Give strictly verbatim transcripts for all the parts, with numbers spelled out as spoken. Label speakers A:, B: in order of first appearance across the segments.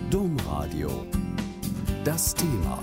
A: Domradio. Das Thema.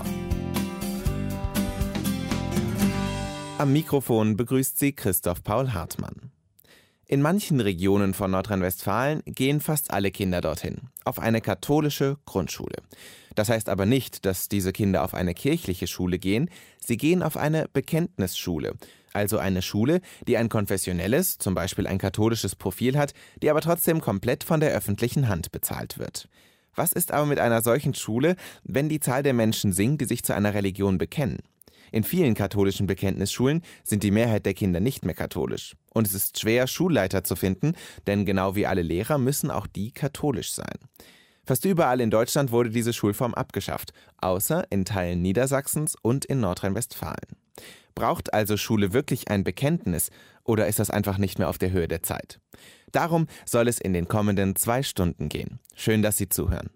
B: Am Mikrofon begrüßt Sie Christoph Paul Hartmann. In manchen Regionen von Nordrhein-Westfalen gehen fast alle Kinder dorthin, auf eine katholische Grundschule. Das heißt aber nicht, dass diese Kinder auf eine kirchliche Schule gehen, sie gehen auf eine Bekenntnisschule, also eine Schule, die ein konfessionelles, zum Beispiel ein katholisches Profil hat, die aber trotzdem komplett von der öffentlichen Hand bezahlt wird. Was ist aber mit einer solchen Schule, wenn die Zahl der Menschen sinkt, die sich zu einer Religion bekennen? In vielen katholischen Bekenntnisschulen sind die Mehrheit der Kinder nicht mehr katholisch. Und es ist schwer, Schulleiter zu finden, denn genau wie alle Lehrer müssen auch die katholisch sein. Fast überall in Deutschland wurde diese Schulform abgeschafft, außer in Teilen Niedersachsens und in Nordrhein-Westfalen. Braucht also Schule wirklich ein Bekenntnis oder ist das einfach nicht mehr auf der Höhe der Zeit? Darum soll es in den kommenden zwei Stunden gehen. Schön, dass Sie zuhören.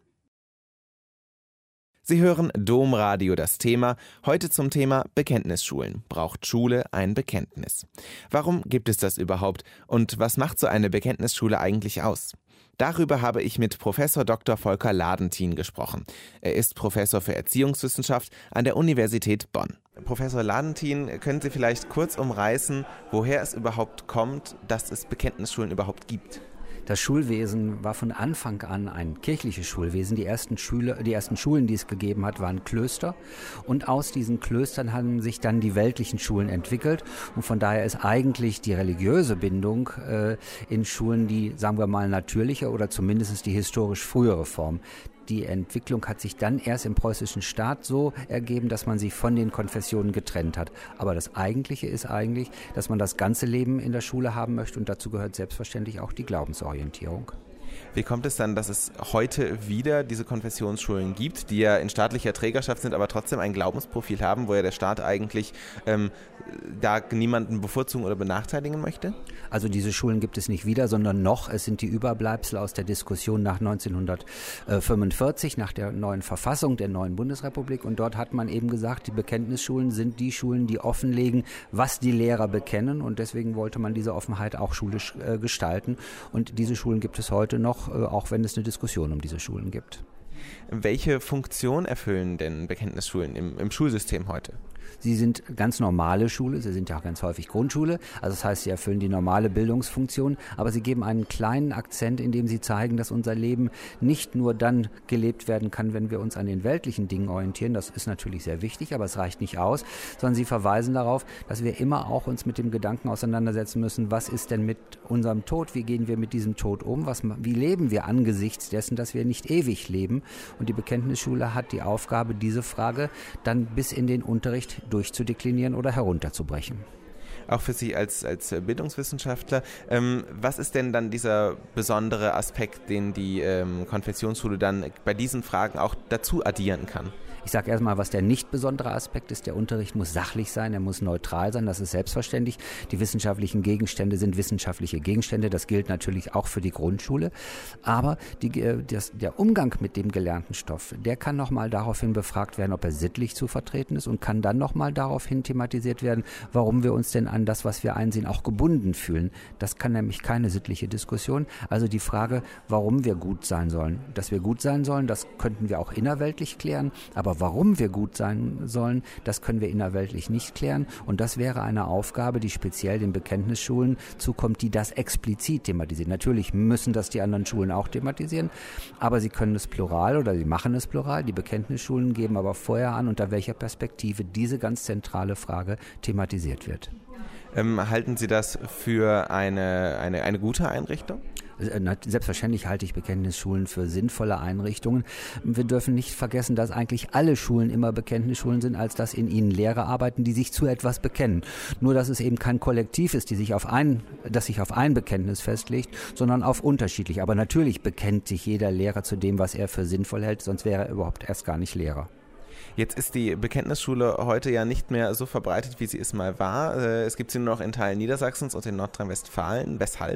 B: Sie hören Domradio das Thema, heute zum Thema Bekenntnisschulen. Braucht Schule ein Bekenntnis? Warum gibt es das überhaupt und was macht so eine Bekenntnisschule eigentlich aus? Darüber habe ich mit Professor Doktor Volker Ladentin gesprochen. Er ist Professor für Erziehungswissenschaft an der Universität Bonn. Professor Ladentin, können Sie vielleicht kurz umreißen, woher es überhaupt kommt, dass es Bekenntnisschulen überhaupt gibt?
C: Das Schulwesen war von Anfang an ein kirchliches Schulwesen. Die ersten, Schule, die ersten Schulen, die es gegeben hat, waren Klöster. Und aus diesen Klöstern haben sich dann die weltlichen Schulen entwickelt. Und von daher ist eigentlich die religiöse Bindung äh, in Schulen die, sagen wir mal, natürliche oder zumindest die historisch frühere Form. Die Entwicklung hat sich dann erst im preußischen Staat so ergeben, dass man sich von den Konfessionen getrennt hat. Aber das Eigentliche ist eigentlich, dass man das ganze Leben in der Schule haben möchte und dazu gehört selbstverständlich auch die Glaubensorientierung.
B: Wie kommt es dann, dass es heute wieder diese Konfessionsschulen gibt, die ja in staatlicher Trägerschaft sind, aber trotzdem ein Glaubensprofil haben, wo ja der Staat eigentlich ähm, da niemanden bevorzugen oder benachteiligen möchte?
C: Also diese Schulen gibt es nicht wieder, sondern noch, es sind die Überbleibsel aus der Diskussion nach neunzehnhundertfünfundvierzig, nach der neuen Verfassung der neuen Bundesrepublik. Und dort hat man eben gesagt, die Bekenntnisschulen sind die Schulen, die offenlegen, was die Lehrer bekennen. Und deswegen wollte man diese Offenheit auch schulisch äh, gestalten. Und diese Schulen gibt es heute noch, äh, auch wenn es eine Diskussion um diese Schulen gibt.
B: Welche Funktion erfüllen denn Bekenntnisschulen im, im Schulsystem heute?
C: Sie sind ganz normale Schule, sie sind ja auch ganz häufig Grundschule, also das heißt, sie erfüllen die normale Bildungsfunktion, aber sie geben einen kleinen Akzent, indem sie zeigen, dass unser Leben nicht nur dann gelebt werden kann, wenn wir uns an den weltlichen Dingen orientieren, das ist natürlich sehr wichtig, aber es reicht nicht aus, sondern sie verweisen darauf, dass wir immer auch uns mit dem Gedanken auseinandersetzen müssen, was ist denn mit unserem Tod, wie gehen wir mit diesem Tod um, was, wie leben wir angesichts dessen, dass wir nicht ewig leben, und die Bekenntnisschule hat die Aufgabe, diese Frage dann bis in den Unterricht durchzudeklinieren oder herunterzubrechen.
B: Auch für Sie als, als Bildungswissenschaftler, ähm, was ist denn dann dieser besondere Aspekt, den die ähm, Konfessionsschule dann bei diesen Fragen auch dazu addieren kann?
C: Ich sage erstmal, was der nicht besondere Aspekt ist. Der Unterricht muss sachlich sein, er muss neutral sein, das ist selbstverständlich. Die wissenschaftlichen Gegenstände sind wissenschaftliche Gegenstände, das gilt natürlich auch für die Grundschule. Aber die, das, der Umgang mit dem gelernten Stoff, der kann nochmal daraufhin befragt werden, ob er sittlich zu vertreten ist und kann dann nochmal daraufhin thematisiert werden, warum wir uns denn an das, was wir einsehen, auch gebunden fühlen. Das kann nämlich keine sittliche Diskussion. Also die Frage, warum wir gut sein sollen. Dass wir gut sein sollen, das könnten wir auch innerweltlich klären, aber warum wir gut sein sollen, das können wir innerweltlich nicht klären. Und das wäre eine Aufgabe, die speziell den Bekenntnisschulen zukommt, die das explizit thematisieren. Natürlich müssen das die anderen Schulen auch thematisieren, aber sie können es plural oder sie machen es plural. Die Bekenntnisschulen geben aber vorher an, unter welcher Perspektive diese ganz zentrale Frage thematisiert wird.
B: Ähm, halten Sie das für eine, eine, eine gute Einrichtung?
C: Selbstverständlich halte ich Bekenntnisschulen für sinnvolle Einrichtungen. Wir dürfen nicht vergessen, dass eigentlich alle Schulen immer Bekenntnisschulen sind, als dass in ihnen Lehrer arbeiten, die sich zu etwas bekennen. Nur, dass es eben kein Kollektiv ist, die sich auf ein, das sich auf ein Bekenntnis festlegt, sondern auf unterschiedlich. Aber natürlich bekennt sich jeder Lehrer zu dem, was er für sinnvoll hält, sonst wäre er überhaupt erst gar nicht Lehrer.
B: Jetzt ist die Bekenntnisschule heute ja nicht mehr so verbreitet, wie sie es mal war. Es gibt sie nur noch in Teilen Niedersachsens und in Nordrhein-Westfalen. Weshalb?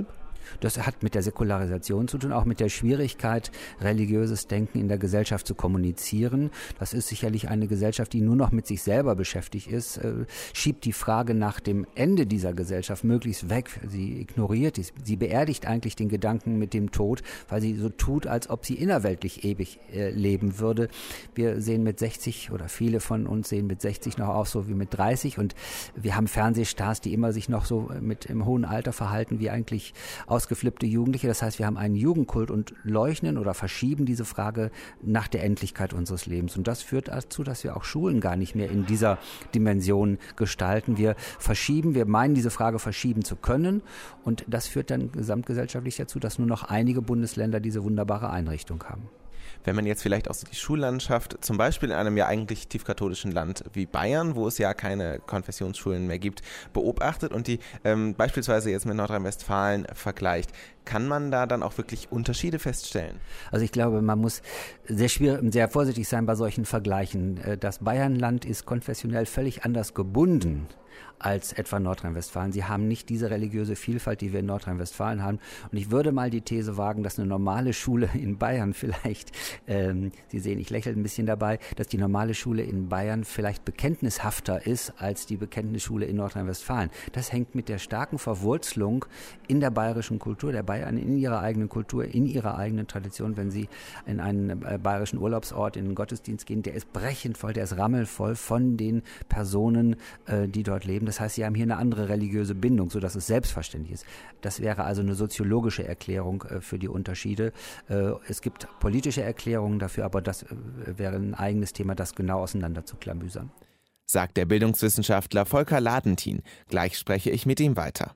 C: Das hat mit der Säkularisation zu tun, auch mit der Schwierigkeit, religiöses Denken in der Gesellschaft zu kommunizieren. Das ist sicherlich eine Gesellschaft, die nur noch mit sich selber beschäftigt ist, äh, schiebt die Frage nach dem Ende dieser Gesellschaft möglichst weg. Sie ignoriert, sie beerdigt eigentlich den Gedanken mit dem Tod, weil sie so tut, als ob sie innerweltlich ewig äh, leben würde. Wir sehen mit sechzig oder viele von uns sehen mit sechzig noch aus so wie mit dreißig und wir haben Fernsehstars, die immer sich noch so mit im hohen Alter verhalten wie eigentlich ausgeflippte Jugendliche. Das heißt, wir haben einen Jugendkult und leugnen oder verschieben diese Frage nach der Endlichkeit unseres Lebens. Und das führt dazu, dass wir auch Schulen gar nicht mehr in dieser Dimension gestalten. Wir verschieben, wir meinen, diese Frage verschieben zu können. Und das führt dann gesamtgesellschaftlich dazu, dass nur noch einige Bundesländer diese wunderbare Einrichtung haben.
B: Wenn man jetzt vielleicht auch so die Schullandschaft, zum Beispiel in einem ja eigentlich tiefkatholischen Land wie Bayern, wo es ja keine Konfessionsschulen mehr gibt, beobachtet und die ähm, beispielsweise jetzt mit Nordrhein-Westfalen vergleicht, kann man da dann auch wirklich Unterschiede feststellen?
C: Also ich glaube, man muss sehr schwierig, sehr vorsichtig sein bei solchen Vergleichen. Das Bayernland ist konfessionell völlig anders gebunden als etwa Nordrhein-Westfalen. Sie haben nicht diese religiöse Vielfalt, die wir in Nordrhein-Westfalen haben. Und ich würde mal die These wagen, dass eine normale Schule in Bayern vielleicht, ähm, Sie sehen, ich lächle ein bisschen dabei, dass die normale Schule in Bayern vielleicht bekenntnishafter ist als die Bekenntnisschule in Nordrhein-Westfalen. Das hängt mit der starken Verwurzelung in der bayerischen Kultur, der Bayern in ihrer eigenen Kultur, in ihrer eigenen Tradition. Wenn Sie in einen äh, bayerischen Urlaubsort, in den Gottesdienst gehen, der ist brechend voll, der ist rammelvoll von den Personen, äh, die dort leben. Das heißt, sie haben hier eine andere religiöse Bindung, sodass es selbstverständlich ist. Das wäre also eine soziologische Erklärung äh, für die Unterschiede. Äh, es gibt politische Erklärungen dafür, aber das äh, wäre ein eigenes Thema, das genau auseinander zu klamüsern.
B: Sagt der Bildungswissenschaftler Volker Ladentin. Gleich spreche ich mit ihm weiter.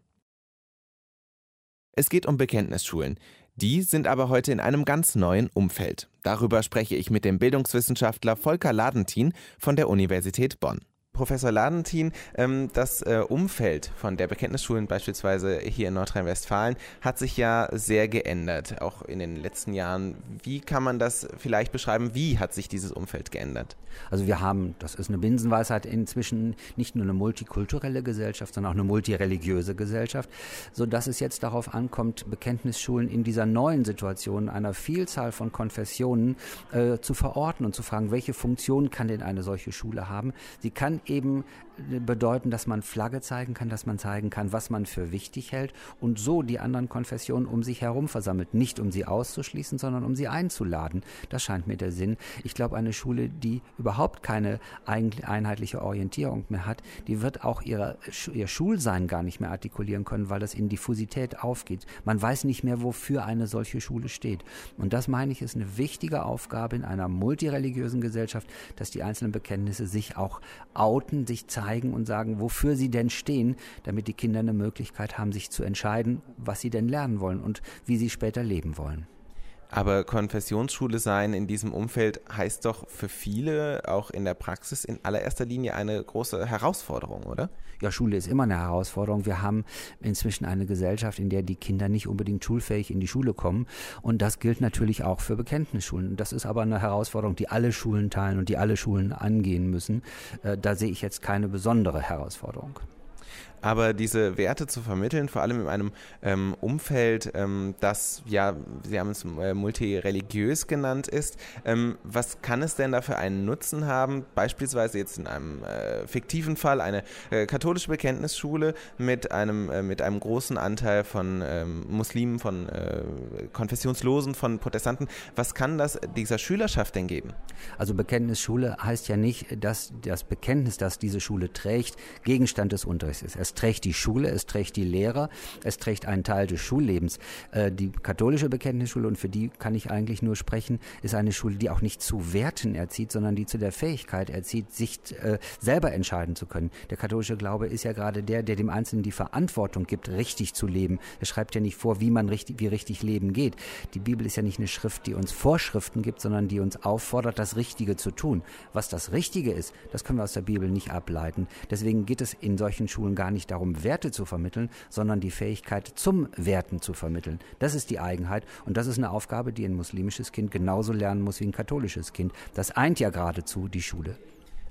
B: Es geht um Bekenntnisschulen. Die sind aber heute in einem ganz neuen Umfeld. Darüber spreche ich mit dem Bildungswissenschaftler Volker Ladentin von der Universität Bonn. Professor Ladentin, das Umfeld von der Bekenntnisschulen beispielsweise hier in Nordrhein-Westfalen hat sich ja sehr geändert, auch in den letzten Jahren. Wie kann man das vielleicht beschreiben? Wie hat sich dieses Umfeld geändert?
C: Also wir haben, das ist eine Binsenweisheit, inzwischen nicht nur eine multikulturelle Gesellschaft, sondern auch eine multireligiöse Gesellschaft, sodass es jetzt darauf ankommt, Bekenntnisschulen in dieser neuen Situation einer Vielzahl von Konfessionen äh, zu verorten und zu fragen, welche Funktion kann denn eine solche Schule haben? Sie kann eben bedeuten, dass man Flagge zeigen kann, dass man zeigen kann, was man für wichtig hält und so die anderen Konfessionen um sich herum versammelt. Nicht um sie auszuschließen, sondern um sie einzuladen. Das scheint mir der Sinn. Ich glaube, eine Schule, die überhaupt keine einheitliche Orientierung mehr hat, die wird auch ihre, ihr Schulsein gar nicht mehr artikulieren können, weil das in Diffusität aufgeht. Man weiß nicht mehr, wofür eine solche Schule steht. Und das, meine ich, ist eine wichtige Aufgabe in einer multireligiösen Gesellschaft, dass die einzelnen Bekenntnisse sich auch outen, sich zeigen und sagen, wofür sie denn stehen, damit die Kinder eine Möglichkeit haben, sich zu entscheiden, was sie denn lernen wollen und wie sie später leben wollen.
B: Aber Konfessionsschule sein in diesem Umfeld heißt doch für viele auch in der Praxis in allererster Linie eine große Herausforderung, oder?
C: Ja, Schule ist immer eine Herausforderung. Wir haben inzwischen eine Gesellschaft, in der die Kinder nicht unbedingt schulfähig in die Schule kommen. Und das gilt natürlich auch für Bekenntnisschulen. Das ist aber eine Herausforderung, die alle Schulen teilen und die alle Schulen angehen müssen. Da sehe ich jetzt keine besondere Herausforderung.
B: Aber diese Werte zu vermitteln, vor allem in einem ähm, Umfeld, ähm, das, ja, Sie haben es äh, multireligiös genannt ist, ähm, was kann es denn da für einen Nutzen haben? Beispielsweise jetzt in einem äh, fiktiven Fall eine äh, katholische Bekenntnisschule mit einem, äh, mit einem großen Anteil von ähm, Muslimen, von äh, Konfessionslosen, von Protestanten. Was kann das dieser Schülerschaft denn geben?
C: Also Bekenntnisschule heißt ja nicht, dass das Bekenntnis, das diese Schule trägt, Gegenstand des Unterrichts ist. Es trägt die Schule, es trägt die Lehrer, es trägt einen Teil des Schullebens. Äh, die katholische Bekenntnisschule, und für die kann ich eigentlich nur sprechen, ist eine Schule, die auch nicht zu Werten erzieht, sondern die zu der Fähigkeit erzieht, sich äh, selber entscheiden zu können. Der katholische Glaube ist ja gerade der, der dem Einzelnen die Verantwortung gibt, richtig zu leben. Er schreibt ja nicht vor, wie man richtig, wie richtig leben geht. Die Bibel ist ja nicht eine Schrift, die uns Vorschriften gibt, sondern die uns auffordert, das Richtige zu tun. Was das Richtige ist, das können wir aus der Bibel nicht ableiten. Deswegen geht es in solchen Schulen gar nicht darum, Werte zu vermitteln, sondern die Fähigkeit zum Werten zu vermitteln. Das ist die Eigenheit und das ist eine Aufgabe, die ein muslimisches Kind genauso lernen muss wie ein katholisches Kind. Das eint ja geradezu die Schule.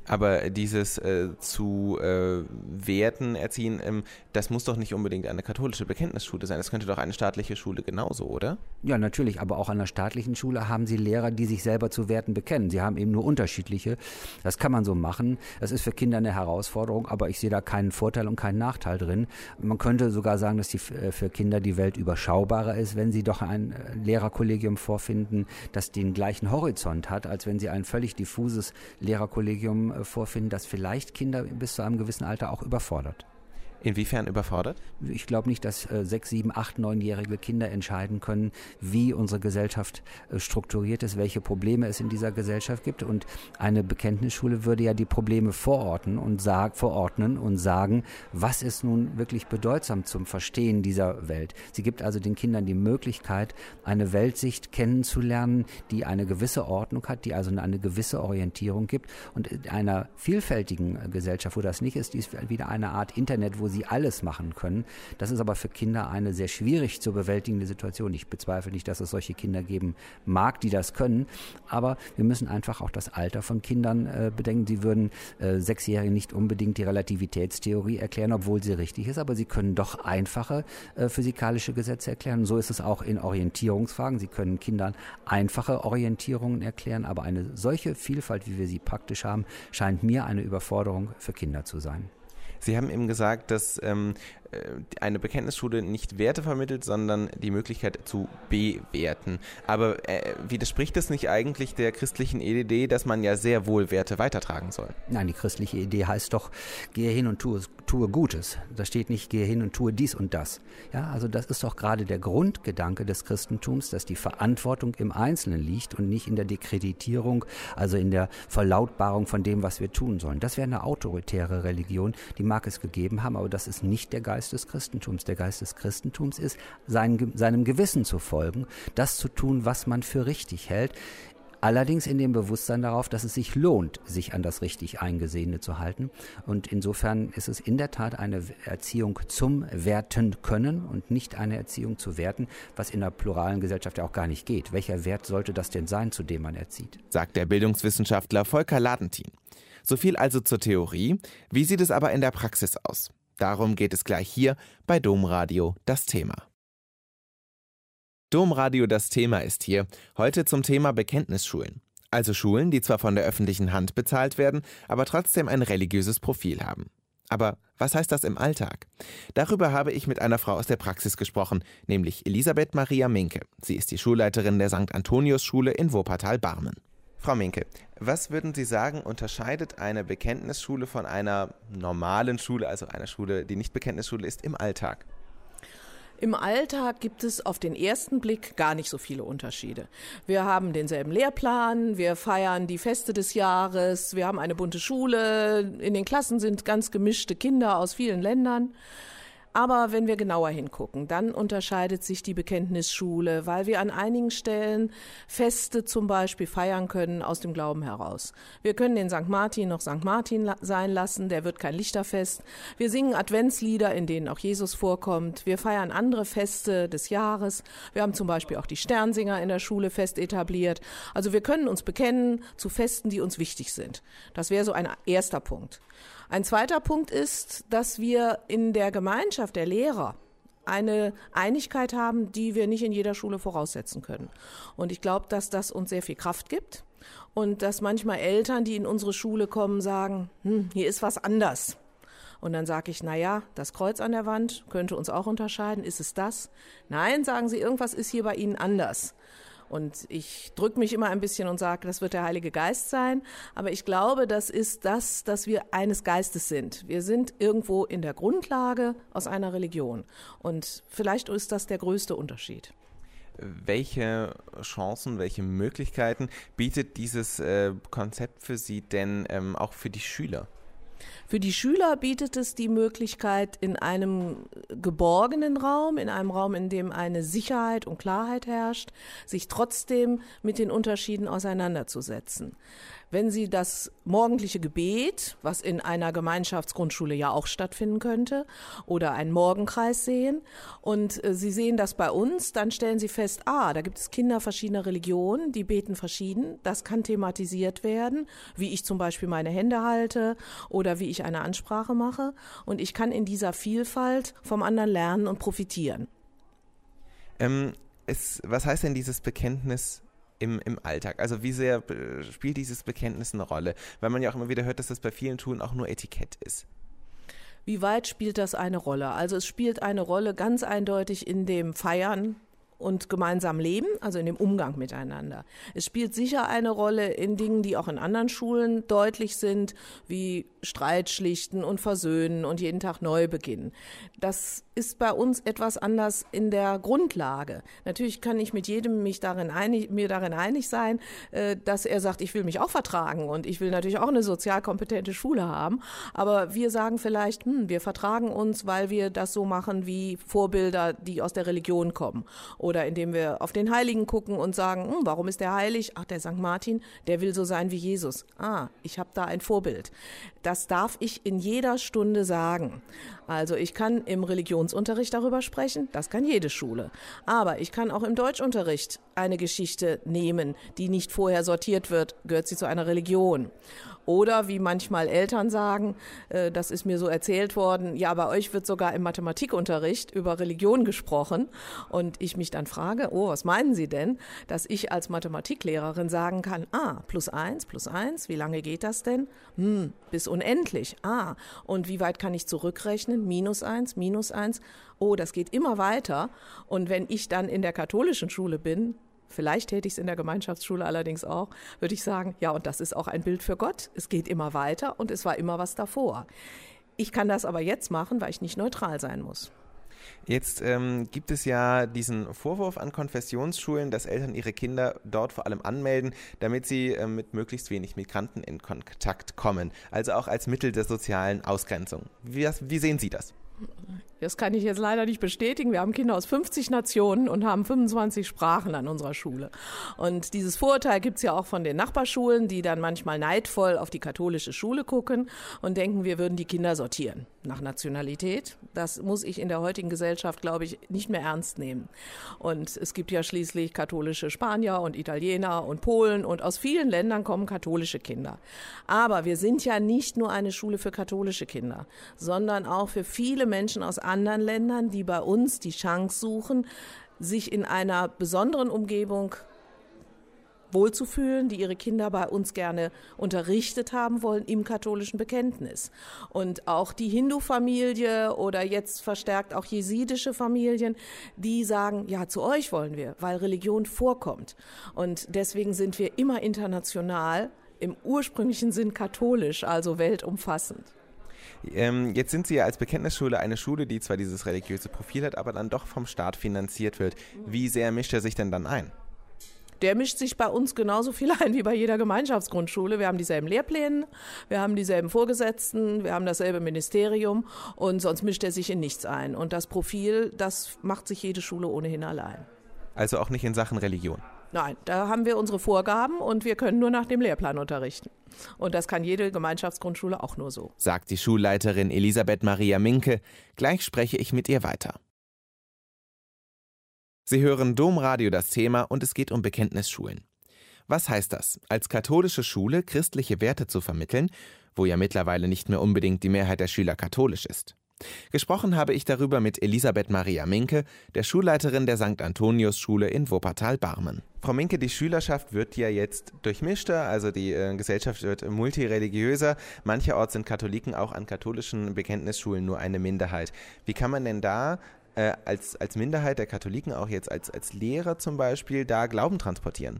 B: Aber dieses äh, zu äh, Werten erziehen, ähm, das muss doch nicht unbedingt eine katholische Bekenntnisschule sein. Das könnte doch eine staatliche Schule genauso, oder?
C: Ja, natürlich. Aber auch an der staatlichen Schule haben Sie Lehrer, die sich selber zu Werten bekennen. Sie haben eben nur unterschiedliche. Das kann man so machen. Das ist für Kinder eine Herausforderung, aber ich sehe da keinen Vorteil und keinen Nachteil drin. Man könnte sogar sagen, dass die, für Kinder die Welt überschaubarer ist, wenn sie doch ein Lehrerkollegium vorfinden, das den gleichen Horizont hat, als wenn sie ein völlig diffuses Lehrerkollegium vorfinden, das vielleicht Kinder bis zu einem gewissen Alter auch überfordert.
B: Inwiefern überfordert?
C: Ich glaube nicht, dass äh, sechs, sieben, acht, neunjährige Kinder entscheiden können, wie unsere Gesellschaft äh, strukturiert ist, welche Probleme es in dieser Gesellschaft gibt. Und eine Bekenntnisschule würde ja die Probleme verorten und sag, verordnen und sagen, was ist nun wirklich bedeutsam zum Verstehen dieser Welt. Sie gibt also den Kindern die Möglichkeit, eine Weltsicht kennenzulernen, die eine gewisse Ordnung hat, die also eine gewisse Orientierung gibt. Und in einer vielfältigen Gesellschaft, wo das nicht ist, die ist wieder eine Art Internet, wo sie alles machen können. Das ist aber für Kinder eine sehr schwierig zu bewältigende Situation. Ich bezweifle nicht, dass es solche Kinder geben mag, die das können, aber wir müssen einfach auch das Alter von Kindern äh, bedenken. Sie würden äh, Sechsjährigen nicht unbedingt die Relativitätstheorie erklären, obwohl sie richtig ist, aber sie können doch einfache äh, physikalische Gesetze erklären. Und so ist es auch in Orientierungsfragen. Sie können Kindern einfache Orientierungen erklären, aber eine solche Vielfalt, wie wir sie praktisch haben, scheint mir eine Überforderung für Kinder zu sein.
B: Sie haben eben gesagt, dass ähm, eine Bekenntnisschule nicht Werte vermittelt, sondern die Möglichkeit zu bewerten. Aber äh, widerspricht das nicht eigentlich der christlichen Idee, dass man ja sehr wohl Werte weitertragen soll?
C: Nein, die christliche Idee heißt doch, gehe hin und tue, tue Gutes. Da steht nicht, gehe hin und tue dies und das. Ja, also das ist doch gerade der Grundgedanke des Christentums, dass die Verantwortung im Einzelnen liegt und nicht in der Dekretierung, also in der Verlautbarung von dem, was wir tun sollen. Das wäre eine autoritäre Religion, die mag es gegeben haben, aber das ist nicht der Geist des Christentums. Der Geist des Christentums ist, sein, seinem Gewissen zu folgen, das zu tun, was man für richtig hält. Allerdings in dem Bewusstsein darauf, dass es sich lohnt, sich an das richtig Eingesehene zu halten. Und insofern ist es in der Tat eine Erziehung zum Werten können und nicht eine Erziehung zu Werten, was in einer pluralen Gesellschaft ja auch gar nicht geht. Welcher Wert sollte das denn sein, zu dem man erzieht?
B: Sagt der Bildungswissenschaftler Volker Ladentin. So viel also zur Theorie. Wie sieht es aber in der Praxis aus? Darum geht es gleich hier bei Domradio das Thema. Domradio das Thema ist hier, heute zum Thema Bekenntnisschulen. Also Schulen, die zwar von der öffentlichen Hand bezahlt werden, aber trotzdem ein religiöses Profil haben. Aber was heißt das im Alltag? Darüber habe ich mit einer Frau aus der Praxis gesprochen, nämlich Elisabeth Maria Minke. Sie ist die Schulleiterin der Sankt Antonius-Schule in Wuppertal-Barmen. Frau Minke, was würden Sie sagen, unterscheidet eine Bekenntnisschule von einer normalen Schule, also einer Schule, die nicht Bekenntnisschule ist, im Alltag?
D: Im Alltag gibt es auf den ersten Blick gar nicht so viele Unterschiede. Wir haben denselben Lehrplan, wir feiern die Feste des Jahres, wir haben eine bunte Schule, in den Klassen sind ganz gemischte Kinder aus vielen Ländern. Aber wenn wir genauer hingucken, dann unterscheidet sich die Bekenntnisschule, weil wir an einigen Stellen Feste zum Beispiel feiern können aus dem Glauben heraus. Wir können den Sankt Martin noch Sankt Martin sein lassen, der wird kein Lichterfest. Wir singen Adventslieder, in denen auch Jesus vorkommt. Wir feiern andere Feste des Jahres. Wir haben zum Beispiel auch die Sternsinger in der Schule fest etabliert. Also wir können uns bekennen zu Festen, die uns wichtig sind. Das wäre so ein erster Punkt. Ein zweiter Punkt ist, dass wir in der Gemeinschaft der Lehrer eine Einigkeit haben, die wir nicht in jeder Schule voraussetzen können. Und ich glaube, dass das uns sehr viel Kraft gibt und dass manchmal Eltern, die in unsere Schule kommen, sagen, hm, hier ist was anders. Und dann sage ich, naja, das Kreuz an der Wand könnte uns auch unterscheiden. Ist es das? Nein, sagen sie, irgendwas ist hier bei Ihnen anders. Und ich drücke mich immer ein bisschen und sage, das wird der Heilige Geist sein. Aber ich glaube, das ist das, dass wir eines Geistes sind. Wir sind irgendwo in der Grundlage aus einer Religion. Und vielleicht ist das der größte Unterschied.
B: Welche Chancen, welche Möglichkeiten bietet dieses äh, Konzept für Sie denn ähm, auch für die Schüler?
D: Für die Schüler bietet es die Möglichkeit, in einem geborgenen Raum, in einem Raum, in dem eine Sicherheit und Klarheit herrscht, sich trotzdem mit den Unterschieden auseinanderzusetzen. Wenn Sie das morgendliche Gebet, was in einer Gemeinschaftsgrundschule ja auch stattfinden könnte, oder einen Morgenkreis sehen und äh, Sie sehen das bei uns, dann stellen Sie fest, ah, da gibt es Kinder verschiedener Religionen, die beten verschieden. Das kann thematisiert werden, wie ich zum Beispiel meine Hände halte oder wie ich eine Ansprache mache. Und ich kann in dieser Vielfalt vom anderen lernen und profitieren.
B: Ähm, es, was heißt denn dieses Bekenntnis Im, im Alltag? Also wie sehr spielt dieses Bekenntnis eine Rolle? Weil man ja auch immer wieder hört, dass das bei vielen Schulen auch nur Etikett ist.
D: Wie weit spielt das eine Rolle? Also es spielt eine Rolle ganz eindeutig in dem Feiern und gemeinsam leben, also in dem Umgang miteinander. Es spielt sicher eine Rolle in Dingen, die auch in anderen Schulen deutlich sind, wie Streit schlichten und versöhnen und jeden Tag neu beginnen. Das ist bei uns etwas anders in der Grundlage. Natürlich kann ich mit jedem mich darin einig, mir darin einig sein, äh, dass er sagt, ich will mich auch vertragen und ich will natürlich auch eine sozial kompetente Schule haben. Aber wir sagen vielleicht, hm, wir vertragen uns, weil wir das so machen wie Vorbilder, die aus der Religion kommen. Oder indem wir auf den Heiligen gucken und sagen, hm, warum ist der heilig? Ach, der Sankt Martin, der will so sein wie Jesus. Ah, ich habe da ein Vorbild. Das darf ich in jeder Stunde sagen. Also ich kann im Religionsunterricht darüber sprechen, das kann jede Schule. Aber ich kann auch im Deutschunterricht eine Geschichte nehmen, die nicht vorher sortiert wird, gehört sie zu einer Religion. Oder wie manchmal Eltern sagen, äh, das ist mir so erzählt worden, ja, bei euch wird sogar im Mathematikunterricht über Religion gesprochen. Und ich mich dann frage, oh, was meinen Sie denn? Dass ich als Mathematiklehrerin sagen kann, ah, plus eins, plus eins, wie lange geht das denn? Hm, bis unendlich. Ah, und wie weit kann ich zurückrechnen? Minus eins, minus eins. Oh, das geht immer weiter. Und wenn ich dann in der katholischen Schule bin, vielleicht täte ich es in der Gemeinschaftsschule allerdings auch, würde ich sagen, ja, und das ist auch ein Bild für Gott. Es geht immer weiter und es war immer was davor. Ich kann das aber jetzt machen, weil ich nicht neutral sein muss.
B: Jetzt ähm, gibt es ja diesen Vorwurf an Konfessionsschulen, dass Eltern ihre Kinder dort vor allem anmelden, damit sie äh, mit möglichst wenig Migranten in Kontakt kommen. Also auch als Mittel der sozialen Ausgrenzung. Wie, wie sehen Sie das?
D: Das kann ich jetzt leider nicht bestätigen. Wir haben Kinder aus fünfzig Nationen und haben fünfundzwanzig Sprachen an unserer Schule. Und dieses Vorurteil gibt es ja auch von den Nachbarschulen, die dann manchmal neidvoll auf die katholische Schule gucken und denken, wir würden die Kinder sortieren nach Nationalität. Das muss ich in der heutigen Gesellschaft, glaube ich, nicht mehr ernst nehmen. Und es gibt ja schließlich katholische Spanier und Italiener und Polen und aus vielen Ländern kommen katholische Kinder. Aber wir sind ja nicht nur eine Schule für katholische Kinder, sondern auch für viele Menschen aus anderen Ländern, die bei uns die Chance suchen, sich in einer besonderen Umgebung wohlzufühlen, die ihre Kinder bei uns gerne unterrichtet haben wollen im katholischen Bekenntnis. Und auch die Hindu-Familie oder jetzt verstärkt auch jesidische Familien, die sagen, ja, zu euch wollen wir, weil Religion vorkommt. Und deswegen sind wir immer international, im ursprünglichen Sinn katholisch, also weltumfassend.
B: Ähm, jetzt sind Sie ja als Bekenntnisschule eine Schule, die zwar dieses religiöse Profil hat, aber dann doch vom Staat finanziert wird. Wie sehr mischt er sich denn dann ein?
D: Der mischt sich bei uns genauso viel ein wie bei jeder Gemeinschaftsgrundschule. Wir haben dieselben Lehrpläne, wir haben dieselben Vorgesetzten, wir haben dasselbe Ministerium und sonst mischt er sich in nichts ein. Und das Profil, das macht sich jede Schule ohnehin allein.
B: Also auch nicht in Sachen Religion?
D: Nein, da haben wir unsere Vorgaben und wir können nur nach dem Lehrplan unterrichten. Und das kann jede Gemeinschaftsgrundschule auch nur so.
B: Sagt die Schulleiterin Elisabeth Maria Minke. Gleich spreche ich mit ihr weiter. Sie hören Domradio das Thema und es geht um Bekenntnisschulen. Was heißt das, als katholische Schule christliche Werte zu vermitteln, wo ja mittlerweile nicht mehr unbedingt die Mehrheit der Schüler katholisch ist? Gesprochen habe ich darüber mit Elisabeth Maria Minke, der Schulleiterin der Sankt Antonius Schule in Wuppertal-Barmen. Frau Minke, die Schülerschaft wird ja jetzt durchmischter, also die äh, Gesellschaft wird multireligiöser. Mancherorts sind Katholiken auch an katholischen Bekenntnisschulen nur eine Minderheit. Wie kann man denn da äh, als, als Minderheit der Katholiken, auch jetzt als, als Lehrer zum Beispiel, da Glauben transportieren?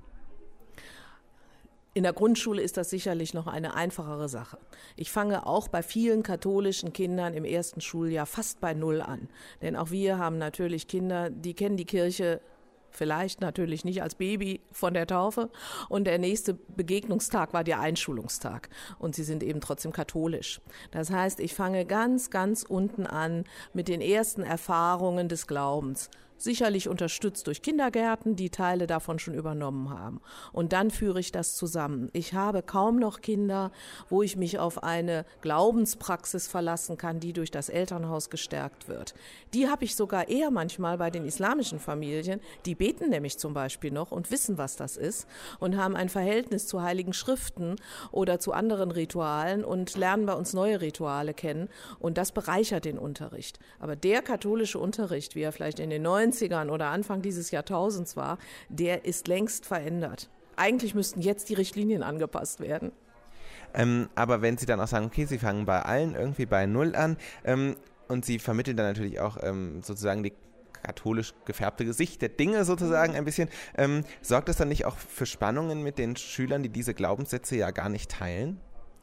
D: In der Grundschule ist das sicherlich noch eine einfachere Sache. Ich fange auch bei vielen katholischen Kindern im ersten Schuljahr fast bei Null an. Denn auch wir haben natürlich Kinder, die kennen die Kirche vielleicht natürlich nicht als Baby von der Taufe. Und der nächste Begegnungstag war der Einschulungstag. Und sie sind eben trotzdem katholisch. Das heißt, ich fange ganz, ganz unten an mit den ersten Erfahrungen des Glaubens. Sicherlich unterstützt durch Kindergärten, die Teile davon schon übernommen haben. Und dann führe ich das zusammen. Ich habe kaum noch Kinder, wo ich mich auf eine Glaubenspraxis verlassen kann, die durch das Elternhaus gestärkt wird. Die habe ich sogar eher manchmal bei den islamischen Familien. Die beten nämlich zum Beispiel noch und wissen, was das ist und haben ein Verhältnis zu heiligen Schriften oder zu anderen Ritualen und lernen bei uns neue Rituale kennen. Und das bereichert den Unterricht. Aber der katholische Unterricht, wie er vielleicht in den neunzigern oder Anfang dieses Jahrtausends war, der ist längst verändert. Eigentlich müssten jetzt die Richtlinien angepasst werden.
B: Ähm, aber wenn Sie dann auch sagen, okay, Sie fangen bei allen irgendwie bei Null an ähm, und Sie vermitteln dann natürlich auch ähm, sozusagen die katholisch gefärbte Sicht der Dinge sozusagen ein bisschen, ähm, sorgt das dann nicht auch für Spannungen mit den Schülern, die diese Glaubenssätze ja gar nicht teilen?